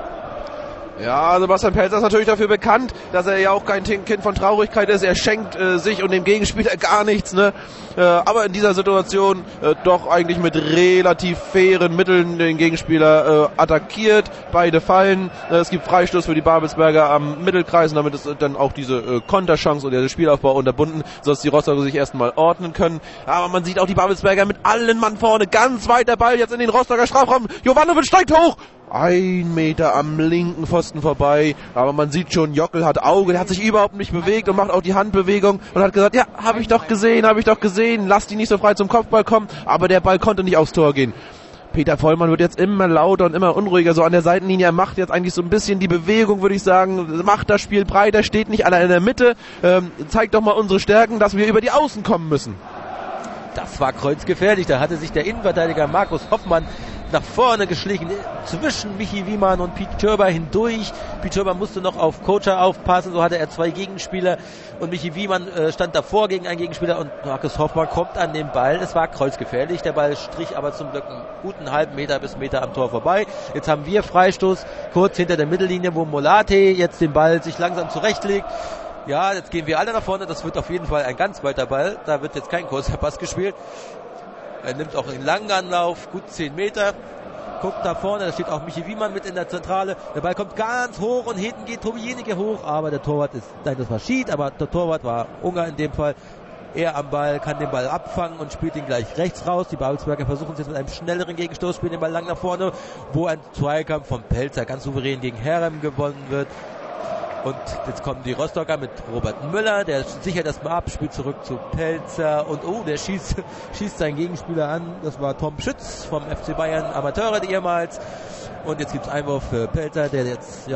Ja, Sebastian Pelzer ist natürlich dafür bekannt, dass er ja auch kein Kind von Traurigkeit ist. Er schenkt sich und dem Gegenspieler gar nichts, ne? Aber in dieser Situation doch eigentlich mit relativ fairen Mitteln den Gegenspieler attackiert. Beide fallen. Es gibt Freistoß für die Babelsberger am Mittelkreis und damit ist dann auch diese Konterchance und der Spielaufbau unterbunden, sodass die Rostocker sich erstmal ordnen können. Aber man sieht auch die Babelsberger mit allen Mann vorne. Ganz weit der Ball jetzt in den Rostocker Strafraum. Jovanovic steigt hoch. 1 Meter am linken Pfosten vorbei, aber man sieht schon, Jockel hat Auge, der hat sich überhaupt nicht bewegt und macht auch die Handbewegung und hat gesagt, ja, habe ich doch gesehen, lass die nicht so frei zum Kopfball kommen, aber der Ball konnte nicht aufs Tor gehen. Peter Vollmann wird jetzt immer lauter und immer unruhiger, so an der Seitenlinie, er macht jetzt eigentlich so ein bisschen die Bewegung, würde ich sagen, macht das Spiel breiter, steht nicht alle in der Mitte, zeigt doch mal unsere Stärken, dass wir über die Außen kommen müssen. Das war kreuzgefährlich, da hatte sich der Innenverteidiger Markus Hoffmann nach vorne geschlichen, zwischen Michi Wiemann und Piet Schirmer hindurch. Piet Schirmer musste noch auf Kocher aufpassen, so hatte er 2 Gegenspieler und Michi Wiemann stand davor gegen einen Gegenspieler und Markus Hoffmann kommt an den Ball. Es war kreuzgefährlich, der Ball strich aber zum Glück einen guten halben Meter bis Meter am Tor vorbei. Jetzt haben wir Freistoß, kurz hinter der Mittellinie, wo Molate jetzt den Ball sich langsam zurechtlegt. Ja, jetzt gehen wir alle nach vorne, das wird auf jeden Fall ein ganz weiter Ball, da wird jetzt kein kurzer Pass gespielt. Er nimmt auch einen langen Anlauf, gut 10 Meter, guckt nach vorne, da steht auch Michi Wiemann mit in der Zentrale. Der Ball kommt ganz hoch und hinten geht Tobi Jenike hoch, aber der Torwart das war Schied, aber der Torwart war Unger in dem Fall. Er am Ball, kann den Ball abfangen und spielt ihn gleich rechts raus. Die Babelsberger versuchen es jetzt mit einem schnelleren Gegenstoß, spielen den Ball lang nach vorne, wo ein Zweikampf vom Pelzer ganz souverän gegen Herrem gewonnen wird. Und jetzt kommen die Rostocker mit Robert Müller, der sichert das mal ab, spielt zurück zu Pelzer und der schießt seinen Gegenspieler an. Das war Tom Schütz vom FC Bayern Amateure ehemals. Und jetzt gibt's Einwurf für Pelzer, der jetzt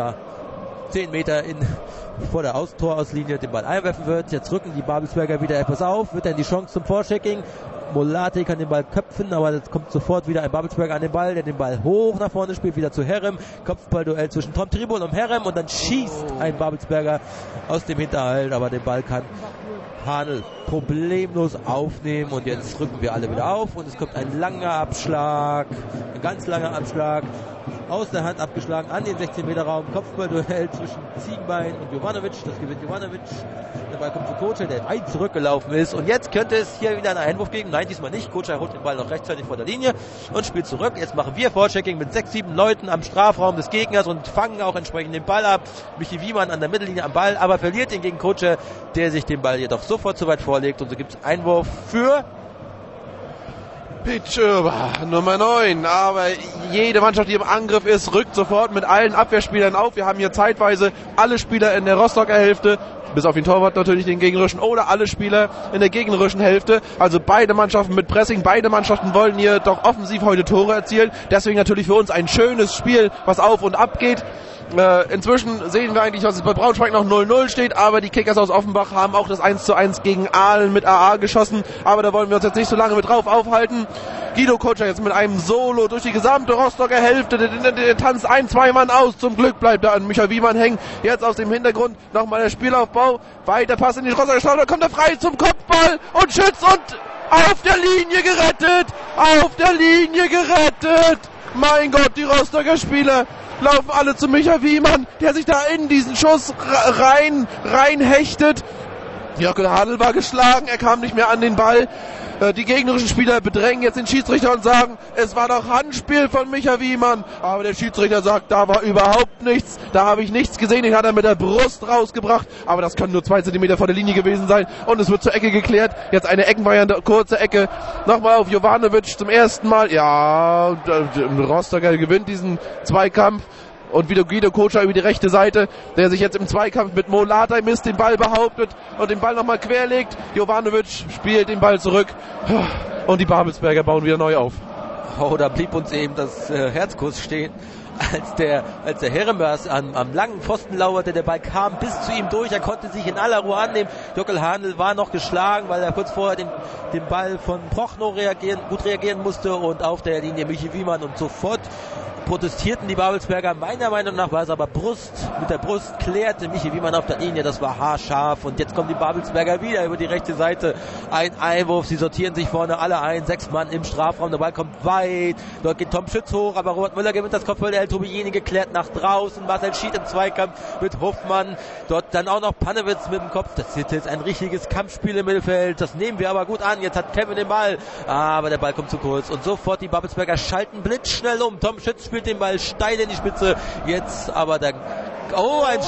10 Meter vor der Torauslinie den Ball einwerfen wird. Jetzt rücken die Babelsberger wieder etwas auf, wird dann die Chance zum Vorchecking. Molate kann den Ball köpfen, aber jetzt kommt sofort wieder ein Babelsberger an den Ball, der den Ball hoch nach vorne spielt, wieder zu Herrem. Kopfballduell zwischen Tom Tribol und Herrem und dann schießt ein Babelsberger aus dem Hinterhalt, aber den Ball kann Hanel problemlos aufnehmen und jetzt rücken wir alle wieder auf und es kommt ein langer Abschlag, ein ganz langer Abschlag, aus der Hand abgeschlagen an den 16-Meter-Raum, Kopfballduell zwischen Ziegenbein und Jovanovic, das gewinnt Jovanovic, der Ball kommt zu Kocher, der weit zurückgelaufen ist und jetzt könnte es hier wieder einen Einwurf geben, nein, diesmal nicht, Kocher holt den Ball noch rechtzeitig vor der Linie und spielt zurück, jetzt machen wir Vorchecking mit 6, 7 Leuten am Strafraum des Gegners und fangen auch entsprechend den Ball ab, Michi Wiemann an der Mittellinie am Ball, aber verliert ihn gegen Kocher, der sich den Ball jedoch sofort zu weit vorlegt und so gibt es Einwurf für Piet Schirmer, Nummer 9, aber jede Mannschaft, die im Angriff ist, rückt sofort mit allen Abwehrspielern auf. Wir haben hier zeitweise alle Spieler in der Rostocker Hälfte, bis auf den Torwart natürlich, den gegnerischen, oder alle Spieler in der gegnerischen Hälfte. Also beide Mannschaften mit Pressing, beide Mannschaften wollen hier doch offensiv heute Tore erzielen. Deswegen natürlich für uns ein schönes Spiel, was auf und ab geht. Inzwischen sehen wir eigentlich, dass es bei Braunschweig noch 0-0 steht, aber die Kickers aus Offenbach haben auch das 1:1 gegen Aalen mit AA geschossen, aber da wollen wir uns jetzt nicht so lange mit drauf aufhalten. Guido Kocher jetzt mit einem Solo durch die gesamte Rostocker Hälfte, der tanzt 1-2 Mann aus, zum Glück bleibt er an Michael Wiemann hängen, jetzt aus dem Hintergrund nochmal der Spielaufbau, weiter Pass in die Rostocker Straße, da kommt er frei zum Kopfball und Schütz und auf der Linie gerettet, mein Gott, die Rostocker Spieler laufen alle zu Michael Wiemann, der sich da in diesen Schuss rein hechtet. Jockel Hadel war geschlagen, er kam nicht mehr an den Ball. Die gegnerischen Spieler bedrängen jetzt den Schiedsrichter und sagen, es war doch Handspiel von Micha Wiemann. Aber der Schiedsrichter sagt, da war überhaupt nichts. Da habe ich nichts gesehen. Den hat er mit der Brust rausgebracht. Aber das können nur 2 Zentimeter vor der Linie gewesen sein. Und es wird zur Ecke geklärt. Jetzt eine Eckenvariante, kurze Ecke. Nochmal auf Jovanovic zum ersten Mal. Ja, Rostocker gewinnt diesen Zweikampf. Und wieder Guido Kocher über die rechte Seite, der sich jetzt im Zweikampf mit Mo Lataymis den Ball behauptet und den Ball nochmal querlegt. Jovanovic spielt den Ball zurück und die Babelsberger bauen wieder neu auf. Oh, da blieb uns eben das Herzkuss stehen, als der Herremers am langen Pfosten lauerte. Der Ball kam bis zu ihm durch, er konnte sich in aller Ruhe annehmen. Jockel Hahnl war noch geschlagen, weil er kurz vorher den Ball von Prochnow gut reagieren musste und auf der Linie Michi Wiemann und sofort protestierten die Babelsberger. Meiner Meinung nach war es aber mit der Brust klärte Michi Wiemann auf der Linie, das war haarscharf und jetzt kommen die Babelsberger wieder über die rechte Seite. Ein Einwurf, sie sortieren sich vorne alle ein, 6 Mann im Strafraum, der Ball kommt weit, dort geht Tom Schütz hoch, aber Robert Müller gewinnt das Kopfball, der Tobieni geklärt nach draußen, Marcel Schied im Zweikampf mit Hoffmann, dort dann auch noch Panewitz mit dem Kopf, das ist jetzt ein richtiges Kampfspiel im Mittelfeld, das nehmen wir aber gut an, jetzt hat Kevin den Ball, aber der Ball kommt zu kurz und sofort die Babelsberger schalten blitzschnell um, Tom Schütz spielt den Ball steil in die Spitze. Jetzt aber ein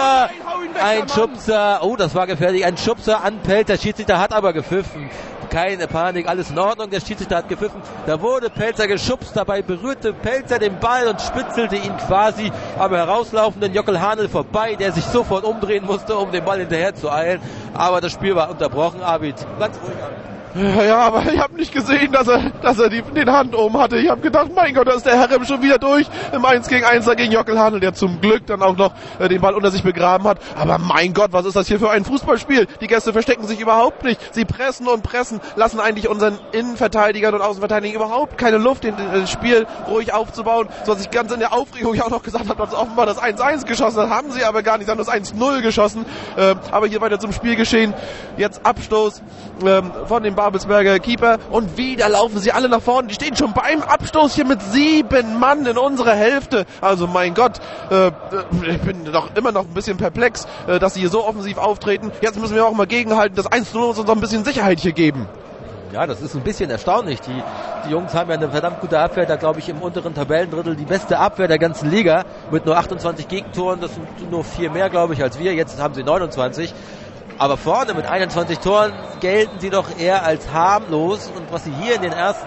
Schubser. Oh, das war gefährlich. Ein Schubser an Pelzer. Der Schiedsrichter hat aber gepfiffen. Keine Panik, alles in Ordnung. Der Schiedsrichter hat gepfiffen. Da wurde Pelzer geschubst. Dabei berührte Pelzer den Ball und spitzelte ihn quasi am herauslaufenden Jockel Hahnl vorbei, der sich sofort umdrehen musste, um den Ball hinterher zu eilen. Aber das Spiel war unterbrochen. Arvid, ganz ruhig an. Ja, aber ich habe nicht gesehen, dass er den Hand oben hatte. Ich habe gedacht, mein Gott, da ist der Herrem schon wieder durch im 1 gegen 1 gegen Jockel Hahnl, der zum Glück dann auch noch den Ball unter sich begraben hat. Aber mein Gott, was ist das hier für ein Fußballspiel? Die Gäste verstecken sich überhaupt nicht. Sie pressen und pressen, lassen eigentlich unseren Innenverteidigern und Außenverteidigern überhaupt keine Luft, das Spiel ruhig aufzubauen. So, dass ich ganz in der Aufregung auch noch gesagt habe, dass offenbar das 1-1 geschossen hat. Haben sie aber gar nicht, sie haben das 1-0 geschossen. Aber hier weiter zum Spielgeschehen. Jetzt Abstoß von dem Babelsberger Keeper und wieder laufen sie alle nach vorne. Die stehen schon beim Abstoß hier mit 7 Mann in unserer Hälfte. Also mein Gott, ich bin doch immer noch ein bisschen perplex, dass sie hier so offensiv auftreten. Jetzt müssen wir auch mal gegenhalten. Das 1-0 muss uns noch ein bisschen Sicherheit hier geben. Ja, das ist ein bisschen erstaunlich. Die Jungs haben ja eine verdammt gute Abwehr, da glaube ich im unteren Tabellendrittel die beste Abwehr der ganzen Liga mit nur 28 Gegentoren. Das sind nur 4 mehr, glaube ich, als wir. Jetzt haben sie 29. Aber vorne mit 21 Toren gelten sie doch eher als harmlos. Und was sie hier in den ersten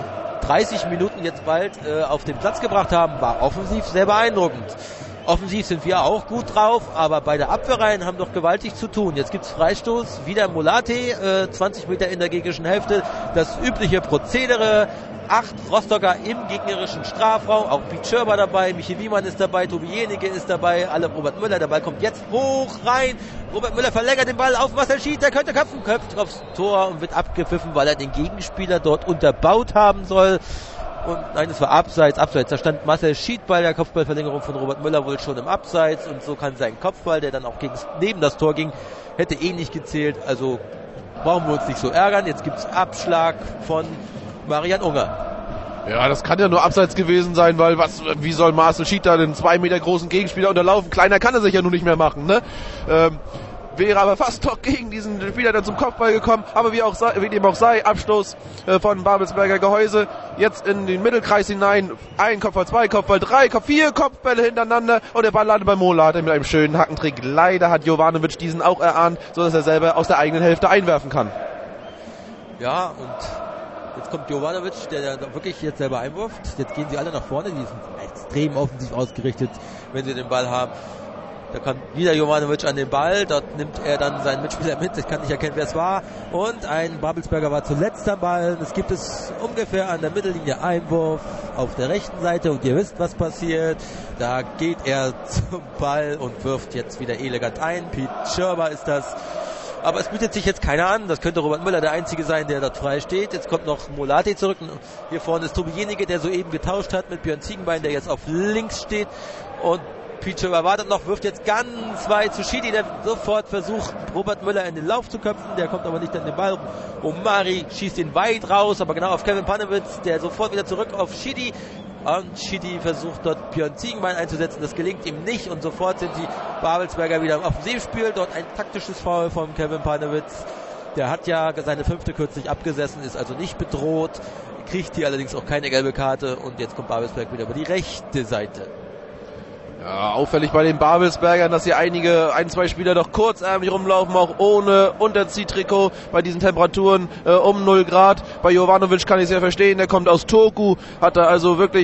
30 Minuten jetzt bald auf den Platz gebracht haben, war offensiv sehr beeindruckend. Offensiv sind wir auch gut drauf, aber beide Abwehrreihen haben doch gewaltig zu tun. Jetzt gibt's Freistoß, wieder Molate, 20 Meter in der gegnerischen Hälfte. Das übliche Prozedere, 8 Rostocker im gegnerischen Strafraum, auch Piet Schörber dabei, Michi Wiemann ist dabei, Tobi Jenige ist dabei, Robert Müller, der Ball kommt jetzt hoch rein. Robert Müller verlängert den Ball auf Marcel Schied, der könnte köpfen, köpft aufs Tor und wird abgepfiffen, weil er den Gegenspieler dort unterbaut haben soll. Und nein, es war Abseits. Da stand Marcel Schied bei der Kopfballverlängerung von Robert Müller wohl schon im Abseits und so kann sein Kopfball, der dann auch neben das Tor ging, hätte nicht gezählt. Also brauchen wir uns nicht so ärgern. Jetzt gibt's Abschlag von Marian Unger. Ja, das kann ja nur Abseits gewesen sein, weil wie soll Marcel Schied da den 2 Meter großen Gegenspieler unterlaufen? Kleiner kann er sich ja nun nicht mehr machen, ne? Wäre aber fast doch gegen diesen Spieler dann zum Kopfball gekommen, aber wie dem auch sei, Abstoß von Babelsberger Gehäuse, jetzt in den Mittelkreis hinein, 1 Kopfball, 2 Kopfball, 3 Kopfball, 4 Kopfbälle hintereinander und der Ball landet bei Molate mit einem schönen Hackentrick. Leider hat Jovanovic diesen auch erahnt, so dass er selber aus der eigenen Hälfte einwerfen kann. Ja, und jetzt kommt Jovanovic, der da wirklich jetzt selber einwirft. Jetzt gehen sie alle nach vorne, die sind extrem offensiv ausgerichtet, wenn sie den Ball haben. Da kommt wieder Jovanovic an den Ball, dort nimmt er dann seinen Mitspieler mit, ich kann nicht erkennen, wer es war. Und ein Babelsberger war zuletzt am Ball. Es gibt es ungefähr an der Mittellinie Einwurf auf der rechten Seite und ihr wisst, was passiert. Da geht er zum Ball und wirft jetzt wieder elegant ein. Piet Schörber ist das. Aber es bietet sich jetzt keiner an. Das könnte Robert Müller der Einzige sein, der dort frei steht. Jetzt kommt noch Molate zurück. Hier vorne ist Tobi Jenige, der soeben getauscht hat mit Björn Ziegenbein, der jetzt auf links steht. Und Piet Schörber wartet noch, wirft jetzt ganz weit zu Schidi, der sofort versucht, Robert Müller in den Lauf zu köpfen. Der kommt aber nicht an den Ball. Omari schießt ihn weit raus, aber genau auf Kevin Panewitz, der sofort wieder zurück auf Schidi. Und Schidi versucht dort Björn Ziegenbein einzusetzen. Das gelingt ihm nicht und sofort sind die Babelsberger wieder im Offensivspiel. Dort ein taktisches Foul von Kevin Panewitz. Der hat ja seine 5. kürzlich abgesessen, ist also nicht bedroht, kriegt hier allerdings auch keine gelbe Karte und jetzt kommt Babelsberg wieder über die rechte Seite. Ja, auffällig bei den Babelsbergern, dass hier ein, zwei Spieler doch kurzärmlich rumlaufen, auch ohne Unterziehtrikot bei diesen Temperaturen um 0 Grad. Bei Jovanovic kann ich es ja verstehen, der kommt aus Turku, hat da also wirklich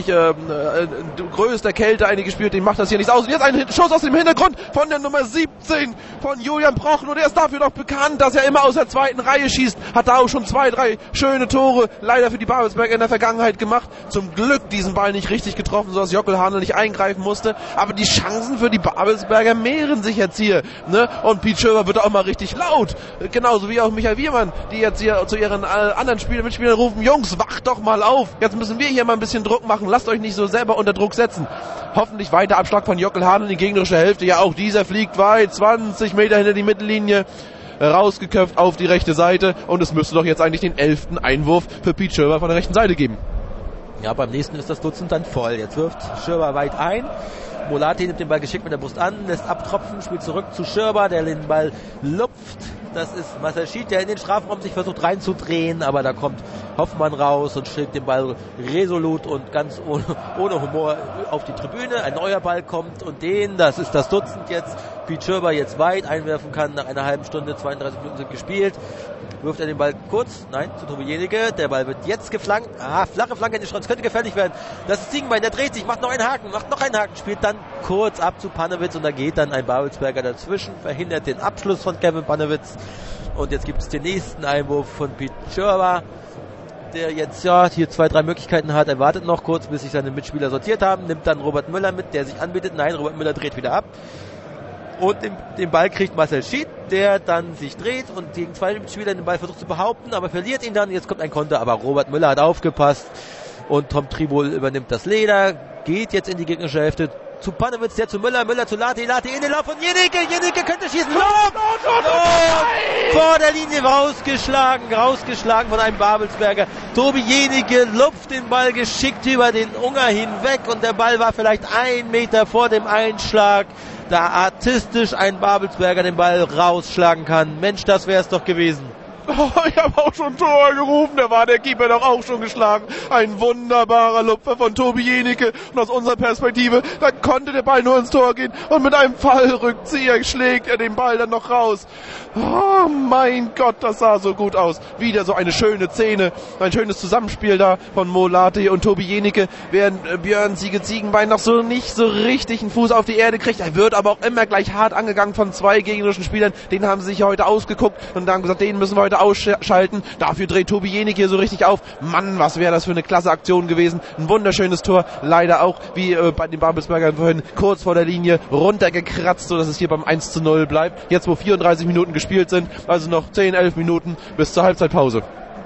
größter Kälte gespielt, den macht das hier nichts aus. Und jetzt ein Schuss aus dem Hintergrund von der Nummer 17 von Julian Prochnow, der ist dafür noch bekannt, dass er immer aus der zweiten Reihe schießt, hat da auch schon 2, 3 schöne Tore leider für die Babelsberger in der Vergangenheit gemacht. Zum Glück diesen Ball nicht richtig getroffen, sodass Jockel Hahnel nicht eingreifen musste. Aber die Chancen für die Babelsberger mehren sich jetzt hier, ne? Und Piet Schöber wird auch mal richtig laut. Genauso wie auch Michael Wiermann, die jetzt hier zu ihren anderen Mitspielern rufen, Jungs, wacht doch mal auf. Jetzt müssen wir hier mal ein bisschen Druck machen. Lasst euch nicht so selber unter Druck setzen. Hoffentlich weiter Abschlag von Jockel Hahn in die gegnerische Hälfte. Ja, auch dieser fliegt weit, 20 Meter hinter die Mittellinie. Rausgeköpft auf die rechte Seite. Und es müsste doch jetzt eigentlich den 11. Einwurf für Piet Schöber von der rechten Seite geben. Ja, beim nächsten ist das Dutzend dann voll. Jetzt wirft Schirber weit ein. Molati nimmt den Ball geschickt mit der Brust an, lässt abtropfen, spielt zurück zu Schirber, der den Ball lupft. Das ist Marcel Schied, der in den Strafraum sich versucht reinzudrehen, aber da kommt Hoffmann raus und schlägt den Ball resolut und ganz ohne Humor auf die Tribüne. Ein neuer Ball kommt und das ist das Dutzend jetzt. Piet Schirber jetzt weit einwerfen kann, nach einer halben Stunde, 32 Minuten sind gespielt. Wirft er den Ball kurz, nein, zu Tobi Jenige. Der Ball wird jetzt geflankt. Flache Flanke in den Schranz, könnte gefährlich werden. Das ist Ziegenbein, der dreht sich, macht noch einen Haken, spielt dann kurz ab zu Panewitz und da geht dann ein Babelsberger dazwischen, verhindert den Abschluss von Kevin Panewitz. Und jetzt gibt es den nächsten Einwurf von Piet Schirber, der jetzt hier 2, 3 Möglichkeiten hat. Er wartet noch kurz, bis sich seine Mitspieler sortiert haben, nimmt dann Robert Müller mit, der sich anbietet. Nein, Robert Müller dreht wieder ab. Und den Ball kriegt Marcel Schied, der dann sich dreht und gegen 2 Mitspieler den Ball versucht zu behaupten, aber verliert ihn dann. Jetzt kommt ein Konter, aber Robert Müller hat aufgepasst und Tom Tribol übernimmt das Leder, geht jetzt in die gegnerische Hälfte zu Panewitz, der zu Müller zu Lati in den Lauf und Jenike könnte schießen. Vor der Linie rausgeschlagen von einem Babelsberger. Tobi Jenike lupft den Ball geschickt über den Unger hinweg und der Ball war vielleicht 1 Meter vor dem Einschlag. Da artistisch ein Babelsberger den Ball rausschlagen kann. Mensch, das wär's doch gewesen. Ich habe auch schon Tor gerufen, da war der Keeper doch auch schon geschlagen. Ein wunderbarer Lupfer von Tobi Jenike. Und aus unserer Perspektive, da konnte der Ball nur ins Tor gehen. Und mit einem Fallrückzieher schlägt er den Ball dann noch raus. Oh mein Gott, das sah so gut aus. Wieder so eine schöne Szene, ein schönes Zusammenspiel da von Molati und Tobi Jenike, während Björn Ziegenbein noch so nicht so richtig einen Fuß auf die Erde kriegt. Er wird aber auch immer gleich hart angegangen von 2 gegnerischen Spielern. Den haben sie sich heute ausgeguckt und haben gesagt, den müssen wir heute ausschalten. Dafür dreht Tobi Jenike hier so richtig auf. Mann, was wäre das für eine klasse Aktion gewesen. Ein wunderschönes Tor. Leider auch, wie bei den Babelsbergern vorhin, kurz vor der Linie runtergekratzt, sodass es hier beim 1:0 bleibt. Jetzt, wo 34 Minuten gespielt sind, also noch 10, 11 Minuten bis zur Halbzeitpause.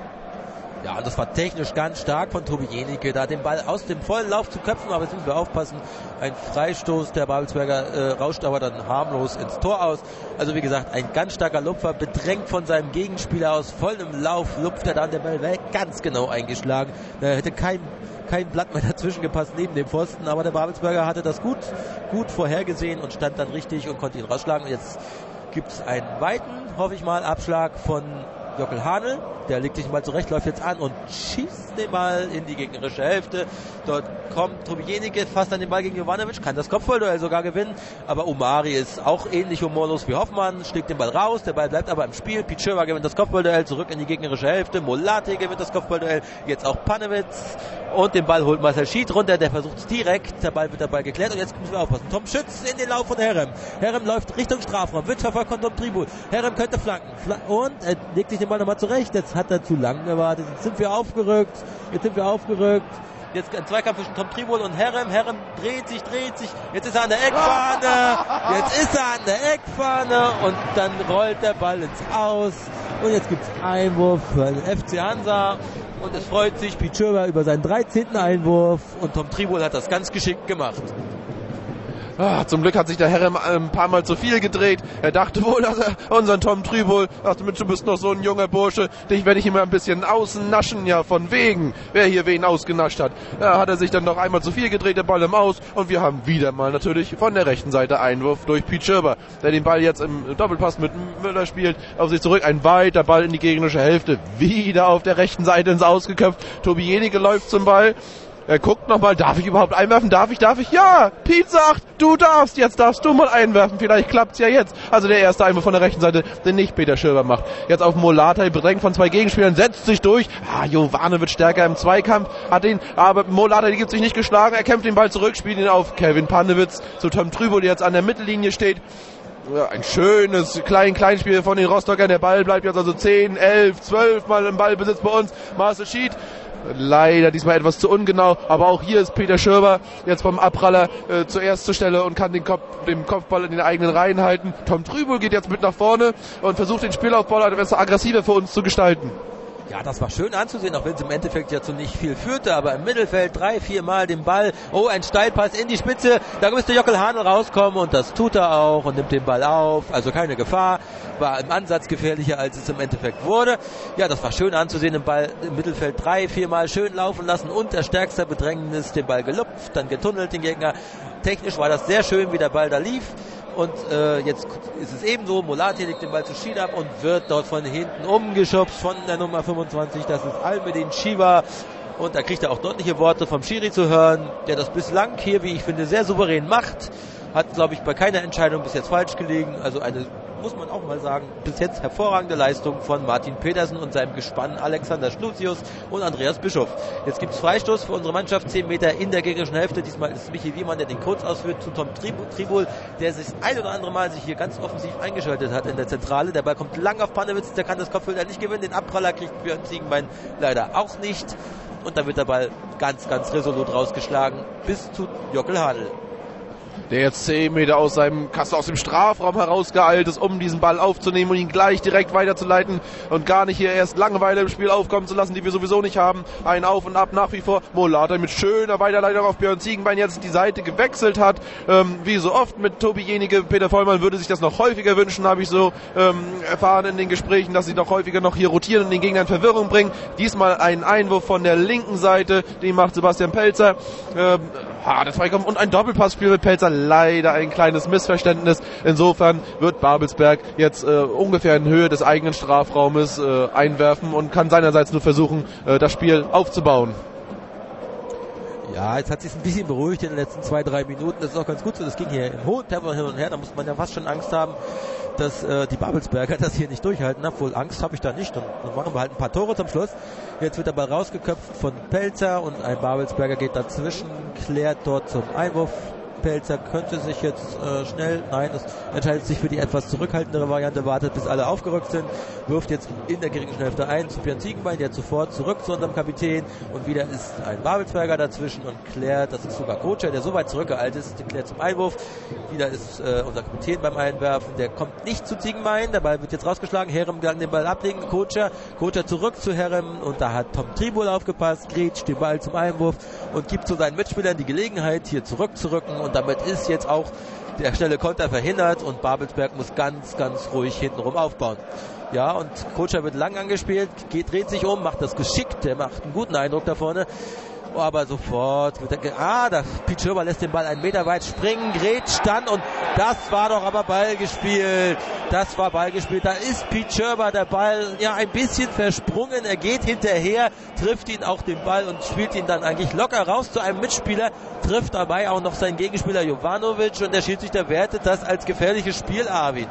Ja, und das war technisch ganz stark von Tobi Jenike, da den Ball aus dem vollen Lauf zu köpfen, aber jetzt müssen wir aufpassen, ein Freistoß der Babelsberger rauscht aber dann harmlos ins Tor aus. Also wie gesagt, ein ganz starker Lupfer, bedrängt von seinem Gegenspieler aus vollem Lauf, lupft er dann, der Ball wäre ganz genau eingeschlagen. Da hätte kein Blatt mehr dazwischen gepasst neben dem Pfosten, aber der Babelsberger hatte das gut vorhergesehen und stand dann richtig und konnte ihn rausschlagen. Und jetzt gibt es einen weiten, hoffe ich mal, Abschlag von Jockel Hahnel, der legt sich mal zurecht, läuft jetzt an und schießt den Ball in die gegnerische Hälfte. Dort kommt Tobi Jenike fast an den Ball gegen Jovanovic, kann das Kopfballduell sogar gewinnen, aber Umari ist auch ähnlich humorlos wie Hoffmann, schlägt den Ball raus, der Ball bleibt aber im Spiel. Piet Schirber gewinnt das Kopfballduell, zurück in die gegnerische Hälfte, Molati gewinnt das Kopfballduell, jetzt auch Panewitz und den Ball holt Marcel Schied runter, der versucht es direkt, der Ball wird dabei geklärt und jetzt müssen wir aufpassen. Tom Schütz in den Lauf von Herrem. Herrem läuft Richtung Strafraum, wird verfolgt von Tom Tribul. Herrem könnte flanken und er legt sich den Ball nochmal zurecht, jetzt hat er zu lang gewartet, jetzt sind wir aufgerückt. Jetzt ein Zweikampf zwischen Tom Tribul und Herrem. Herrem dreht sich. Jetzt ist er an der Eckfahne. Und dann rollt der Ball ins Aus. Und jetzt gibt es Einwurf für den FC Hansa. Und es freut sich Piet Schirber über seinen 13. Einwurf. Und Tom Tribul hat das ganz geschickt gemacht. Zum Glück hat sich der Herr ein paar Mal zu viel gedreht. Er dachte wohl, dass er unseren Tom Tribul, dachte, du bist noch so ein junger Bursche, dich werde ich immer ein bisschen ausnaschen, ja von wegen, wer hier wen ausgenascht hat. Da hat er sich dann noch einmal zu viel gedreht, der Ball im Aus, und wir haben wieder mal natürlich von der rechten Seite Einwurf durch Pete Schirber, der den Ball jetzt im Doppelpass mit Müller spielt, auf sich zurück, ein weiter Ball in die gegnerische Hälfte, wieder auf der rechten Seite ins Ausgeköpft. Tobi Jenige läuft zum Ball. Er guckt nochmal, darf ich überhaupt einwerfen? Darf ich? Ja, Pete sagt, du darfst, jetzt darfst du mal einwerfen, vielleicht klappt's ja jetzt. Also der erste Einwurf von der rechten Seite, den nicht Peter Schirber macht. Jetzt auf Molata, bedrängt von 2 Gegenspielern, setzt sich durch. Jovanovic stärker im Zweikampf, hat ihn, aber Molata, die gibt sich nicht geschlagen, er kämpft den Ball zurück, spielt ihn auf Kevin Panewitz zu Tom Tribul, der jetzt an der Mittellinie steht. Ja, ein schönes Kleinspiel von den Rostockern, der Ball bleibt jetzt also 10, 11, 12 Mal im Ballbesitz bei uns. Marcel Schied, leider diesmal etwas zu ungenau, aber auch hier ist Peter Schirber jetzt vom Abpraller zuerst zur Stelle und kann den Kopfball in den eigenen Reihen halten. Tom Tribul geht jetzt mit nach vorne und versucht den Spielaufbau etwas aggressiver für uns zu gestalten. Ja, das war schön anzusehen, auch wenn es im Endeffekt ja zu nicht viel führte, aber im Mittelfeld 3-4 Mal den Ball, ein Steilpass in die Spitze, da müsste Jockel Hahnel rauskommen und das tut er auch und nimmt den Ball auf, also keine Gefahr, war im Ansatz gefährlicher, als es im Endeffekt wurde. Ja, das war schön anzusehen, den Ball im Mittelfeld 3-4 Mal schön laufen lassen, unter stärkster Bedrängnis den Ball gelupft, dann getunnelt den Gegner. Technisch war das sehr schön, wie der Ball da lief. Und jetzt ist es ebenso, Molati legt den Ball zu Schied ab und wird dort von hinten umgeschubst von der Nummer 25, das ist Almedin Shiva. Und da kriegt er auch deutliche Worte vom Schiri zu hören, der das bislang hier, wie ich finde, sehr souverän macht. Hat, glaube ich, bei keiner Entscheidung bis jetzt falsch gelegen. Also eine, muss man auch mal sagen, bis jetzt hervorragende Leistung von Martin Petersen und seinem Gespann Alexander Schlusius und Andreas Bischof. Jetzt gibt es Freistoß für unsere Mannschaft, 10 Meter in der gegnerischen Hälfte. Diesmal ist es Michi Wiemann, der den kurz ausführt zu Tom Tribul, der sich ein oder andere Mal sich hier ganz offensiv eingeschaltet hat in der Zentrale. Der Ball kommt lang auf Panewitz, der kann das Kopfball nicht gewinnen. Den Abpraller kriegt Björn Ziegenbein leider auch nicht. Und dann wird der Ball ganz, ganz resolut rausgeschlagen bis zu Jockel Hahnel, der jetzt 10 Meter aus seinem Kasten aus dem Strafraum herausgeeilt ist, um diesen Ball aufzunehmen und ihn gleich direkt weiterzuleiten und gar nicht hier erst Langeweile im Spiel aufkommen zu lassen, die wir sowieso nicht haben. Ein Auf und Ab nach wie vor. Molata mit schöner Weiterleitung auf Björn Ziegenbein jetzt die Seite gewechselt hat. Wie so oft mit Tobi Jenige. Peter Vollmann würde sich das noch häufiger wünschen, habe ich so erfahren in den Gesprächen, dass sie noch häufiger noch hier rotieren und den Gegnern Verwirrung bringen. Diesmal ein Einwurf von der linken Seite, den macht Sebastian Pelzer. Das Freikommen und ein Doppelpassspiel mit Pelzer, leider ein kleines Missverständnis. Insofern wird Babelsberg jetzt ungefähr in Höhe des eigenen Strafraumes einwerfen und kann seinerseits nur versuchen, das Spiel aufzubauen. Ja, jetzt hat sich ein bisschen beruhigt in den letzten 2-3 Minuten. Das ist auch ganz gut so. Das ging hier im hohen Tempo hin und her. Da muss man ja fast schon Angst haben, dass die Babelsberger das hier nicht durchhalten. Obwohl Angst habe ich da nicht. Dann machen wir halt ein paar Tore zum Schluss. Jetzt wird der Ball rausgeköpft von Pelzer und ein Babelsberger geht dazwischen, klärt dort zum Einwurf. Pelzer könnte sich jetzt es entscheidet sich für die etwas zurückhaltendere Variante, wartet bis alle aufgerückt sind, wirft jetzt in der gegnerischen Hälfte ein zu Björn Ziegenbein, der zuvor zurück zu unserem Kapitän und wieder ist ein Babelsberger dazwischen und klärt, das ist sogar Kocher, der so weit zurückgeeilt ist, der klärt zum Einwurf. Wieder ist unser Kapitän beim Einwerfen, der kommt nicht zu Ziegenbein, der Ball wird jetzt rausgeschlagen, Herem kann den Ball ablegen, Kocher zurück zu Herem und da hat Tom Tribul aufgepasst, grätscht den Ball zum Einwurf und gibt zu seinen Mitspielern die Gelegenheit, hier zurückzurücken und damit ist jetzt auch der schnelle Konter verhindert und Babelsberg muss ganz, ganz ruhig hintenrum aufbauen. Ja, und Kocher wird lang angespielt, dreht sich um, macht das geschickt, der macht einen guten Eindruck da vorne. Aber sofort wird der Pete Schirber lässt den Ball einen Meter weit springen, grätscht dann und das war doch aber Ballgespielt. Das war Ballgespielt. Da ist Pete Schirber der Ball ein bisschen versprungen. Er geht hinterher, trifft ihn auch den Ball und spielt ihn dann eigentlich locker raus zu einem Mitspieler, trifft dabei auch noch seinen Gegenspieler Jovanovic und der Schiedsrichter wertet das als gefährliches Spiel, Arvin.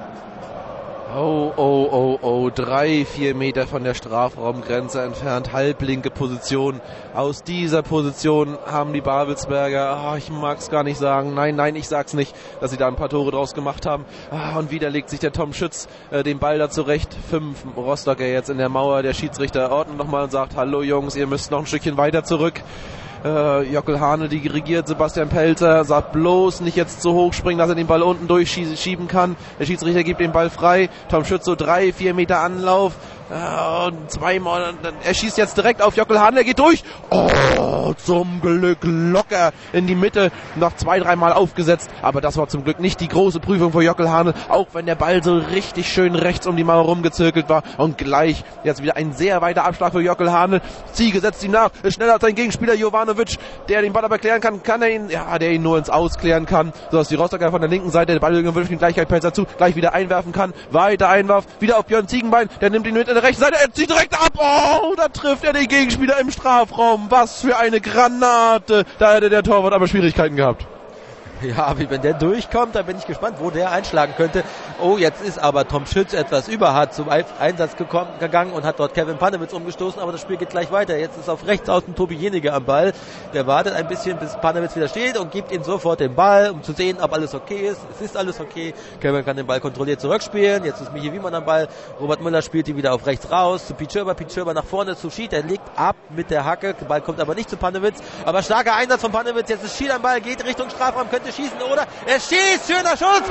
3-4 Meter von der Strafraumgrenze entfernt, halblinke Position. Aus dieser Position haben die Babelsberger, ich mag es gar nicht sagen, nein, ich sag's nicht, dass sie da ein paar Tore draus gemacht haben. Und wieder legt sich der Tom Schütz den Ball da zurecht. 5 Rostocker jetzt in der Mauer, der Schiedsrichter ordnet nochmal und sagt, hallo Jungs, ihr müsst noch ein Stückchen weiter zurück. Jockel Hahnel dirigiert Sebastian Pelzer, sagt bloß nicht jetzt zu hoch springen, dass er den Ball unten durchschieben kann. Der Schiedsrichter gibt den Ball frei. Tom Schütz so 3-4 Meter Anlauf, Und zweimal, er schießt jetzt direkt auf Jockel Hahn, er geht durch. Oh, zum Glück locker in die Mitte, noch 2-3 Mal aufgesetzt, aber das war zum Glück nicht die große Prüfung für Jockel Hahn, auch wenn der Ball so richtig schön rechts um die Mauer rumgezirkelt war und gleich jetzt wieder ein sehr weiter Abschlag für Jockel Hahn. Ziege setzt ihm nach, ist schneller als sein Gegenspieler Jovanovic, der den Ball aber klären kann er ihn, ja, der ihn nur ins Ausklären kann, so dass die Rostocker von der linken Seite, der Ball wirft ihn gleich dazu, gleich wieder einwerfen kann, weiter Einwurf, wieder auf Björn Ziegenbein, der nimmt ihn mit in der rechten Seite, er zieht direkt ab, oh, da trifft er den Gegenspieler im Strafraum, was für eine Granate, da hätte der Torwart aber Schwierigkeiten gehabt. Ja, wenn der durchkommt, dann bin ich gespannt, wo der einschlagen könnte. Oh, jetzt ist aber Tom Schütz etwas überhart zum Einsatz gegangen und hat dort Kevin Panewitz umgestoßen, aber das Spiel geht gleich weiter. Jetzt ist auf rechts außen Tobi Jenige am Ball. Der wartet ein bisschen, bis Panewitz wieder steht und gibt ihm sofort den Ball, um zu sehen, ob alles okay ist. Es ist alles okay. Kevin kann den Ball kontrolliert zurückspielen. Jetzt ist Michi Wiemann am Ball. Robert Müller spielt ihn wieder auf rechts raus zu Piet Schirber nach vorne zu Schied. Der legt ab mit der Hacke. Der Ball kommt aber nicht zu Panewitz. Aber starker Einsatz von Panewitz. Jetzt ist Schied am Ball, geht Richtung Strafraum, könnte schießen, oder? Er schießt, schöner Schuss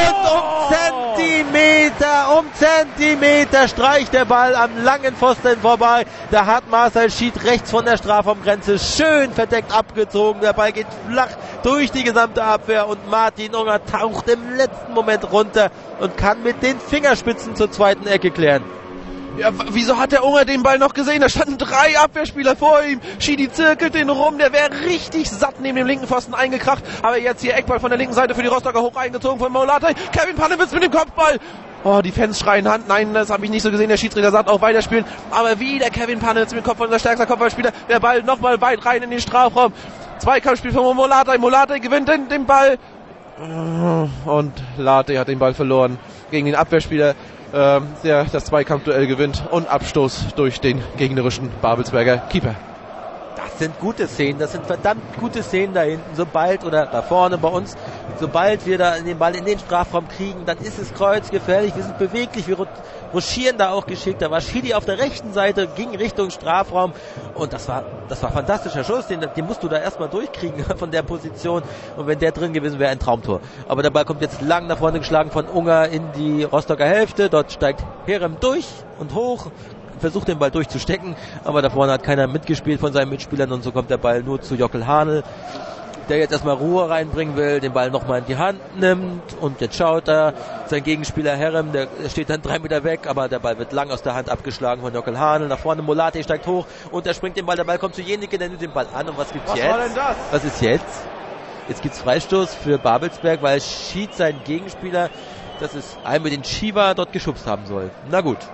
und um Zentimeter streicht der Ball am langen Pfosten vorbei. Da hat Marcel Schied rechts von der Strafraumgrenze schön verdeckt abgezogen. Der Ball geht flach durch die gesamte Abwehr und Martin Unger taucht im letzten Moment runter und kann mit den Fingerspitzen zur zweiten Ecke klären. Ja, wieso hat der Unger den Ball noch gesehen? Da standen 3 Abwehrspieler vor ihm. Schidi zirkelt den rum. Der wäre richtig satt neben dem linken Pfosten eingekracht. Aber jetzt hier Eckball von der linken Seite für die Rostocker hoch eingezogen von Molatay. Kevin Panewitz mit dem Kopfball. Oh, die Fans schreien Hand. Nein, das habe ich nicht so gesehen. Der Schiedsrichter sagt auch weiterspielen. Aber wieder Kevin Panewitz mit dem Kopfball, unser stärkster Kopfballspieler. Der Ball nochmal weit rein in den Strafraum. Zweikampfspiel von Molatay. Molatay gewinnt den Ball. Und Late hat den Ball verloren gegen den Abwehrspieler, der das Zweikampfduell gewinnt und Abstoß durch den gegnerischen Babelsberger Keeper. Das sind gute Szenen, das sind verdammt gute Szenen da hinten, sobald, oder da vorne bei uns, sobald wir da den Ball in den Strafraum kriegen, dann ist es kreuzgefährlich, wir sind beweglich, wir ruschieren da auch geschickt, da war Schidi auf der rechten Seite, ging Richtung Strafraum und das war ein fantastischer Schuss, den musst du da erstmal durchkriegen von der Position und wenn der drin gewesen wäre, ein Traumtor. Aber der Ball kommt jetzt lang nach vorne geschlagen von Unger in die Rostocker Hälfte, dort steigt Herem durch und hoch, versucht den Ball durchzustecken, aber da vorne hat keiner mitgespielt von seinen Mitspielern und so kommt der Ball nur zu Jockel Hahnel, der jetzt erstmal Ruhe reinbringen will, den Ball nochmal in die Hand nimmt und jetzt schaut er, sein Gegenspieler Herem, der steht dann 3 Meter weg, aber der Ball wird lang aus der Hand abgeschlagen von Jockel Hahnel, nach vorne Molatay steigt hoch und er springt den Ball, der Ball kommt zu Jenike, der nimmt den Ball an und was gibt's jetzt? Was war denn das? Was ist jetzt? Jetzt gibt's Freistoß für Babelsberg, weil Schied seinen Gegenspieler, das ist Almedin Shiva, dort geschubst haben soll. Na gut.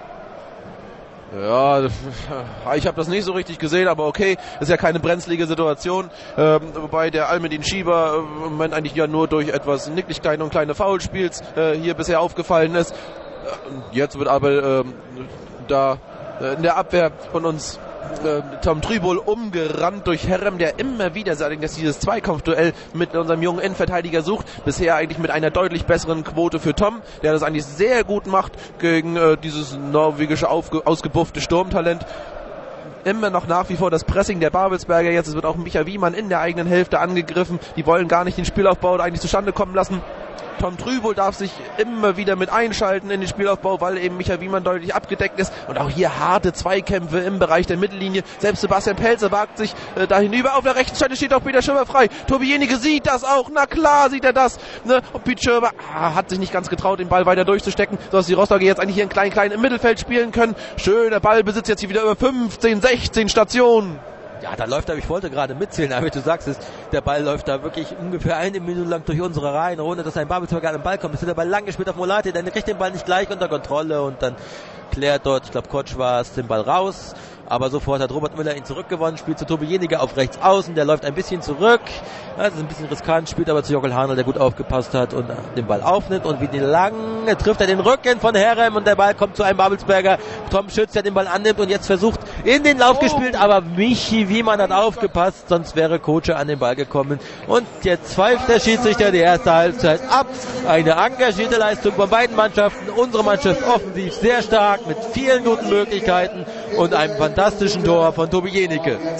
Ja, ich habe das nicht so richtig gesehen, aber okay, ist ja keine brenzlige Situation, wobei der Almedin Schieber im Moment eigentlich ja nur durch etwas Nicklichkeiten und kleine Foulspiels hier bisher aufgefallen ist. Jetzt wird aber da in der Abwehr von uns Tom Trübol umgerannt durch Herrem, der immer wieder dieses Zweikampfduell mit unserem jungen Innenverteidiger sucht. Bisher eigentlich mit einer deutlich besseren Quote für Tom, der das eigentlich sehr gut macht gegen dieses norwegische ausgebuffte Sturmtalent. Immer noch nach wie vor das Pressing der Babelsberger. Jetzt wird auch Micha Wiemann in der eigenen Hälfte angegriffen. Die wollen gar nicht den Spielaufbau eigentlich zustande kommen lassen. Tom Trübol darf sich immer wieder mit einschalten in den Spielaufbau, weil eben Micha Wiemann deutlich abgedeckt ist. Und auch hier harte Zweikämpfe im Bereich der Mittellinie. Selbst Sebastian Pelzer wagt sich da hinüber. Auf der rechten Seite steht auch Peter Schirmer frei. Tobi Jenige sieht das auch. Na klar sieht er das. Ne? Und Piet Schirmer hat sich nicht ganz getraut, den Ball weiter durchzustecken, sodass die Rostocker jetzt eigentlich hier einen klein im Mittelfeld spielen können. Schöner Ballbesitz jetzt hier wieder über 15, 16 Stationen. Ja, da läuft er, ich wollte gerade mitzählen, aber du sagst es, der Ball läuft da wirklich ungefähr 1 Minute lang durch unsere Reihen, ohne dass ein Babelsberger an den Ball kommt. Es wird der Ball lang gespielt auf Molatay, der kriegt den Ball nicht gleich unter Kontrolle und dann klärt dort, ich glaube Kotsch war es, den Ball raus. Aber sofort hat Robert Müller ihn zurückgewonnen, spielt zu Tobi Jenige auf rechts außen, der läuft ein bisschen zurück, das ist ein bisschen riskant, spielt aber zu Jockel Hahnel, der gut aufgepasst hat und den Ball aufnimmt und wie die lange trifft er den Rücken von Herrem und der Ball kommt zu einem Babelsberger, Tom Schütz, der den Ball annimmt und jetzt versucht in den Lauf gespielt, aber Michi Wiemann hat aufgepasst, sonst wäre Koche an den Ball gekommen und jetzt pfeift der Schiedsrichter die erste Halbzeit ab. Eine engagierte Leistung von beiden Mannschaften, unsere Mannschaft offensiv sehr stark mit vielen guten Möglichkeiten und einem fantastischen Tor von Tobi Jenike.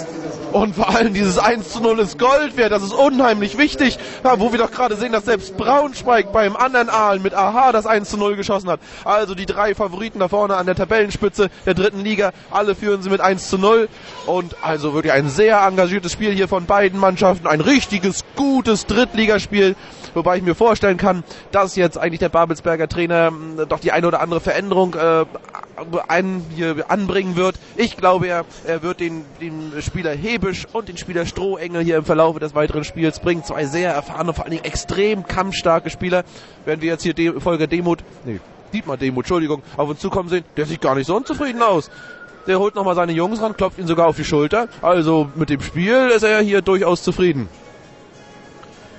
Und vor allem dieses 1:0 ist Gold wert, das ist unheimlich wichtig, ja, wo wir doch gerade sehen, dass selbst Braunschweig beim anderen Aalen mit AHA das 1:0 geschossen hat. Also die 3 Favoriten da vorne an der Tabellenspitze der 3. Liga, alle führen sie mit 1:0 und also wirklich ein sehr engagiertes Spiel hier von beiden Mannschaften, ein richtiges, gutes Drittligaspiel, wobei ich mir vorstellen kann, dass jetzt eigentlich der Babelsberger Trainer doch die eine oder andere Veränderung hier anbringen wird. Ich glaube, er wird den Spieler Hebisch und den Spieler Strohengel hier im Verlauf des weiteren Spiels bringen. 2 sehr erfahrene, vor allen Dingen extrem kampfstarke Spieler. Wenn wir jetzt hier Dietmar Demuth, Entschuldigung, auf uns zukommen sehen, der sieht gar nicht so unzufrieden aus. Der holt nochmal seine Jungs ran, klopft ihn sogar auf die Schulter. Also mit dem Spiel ist er hier durchaus zufrieden.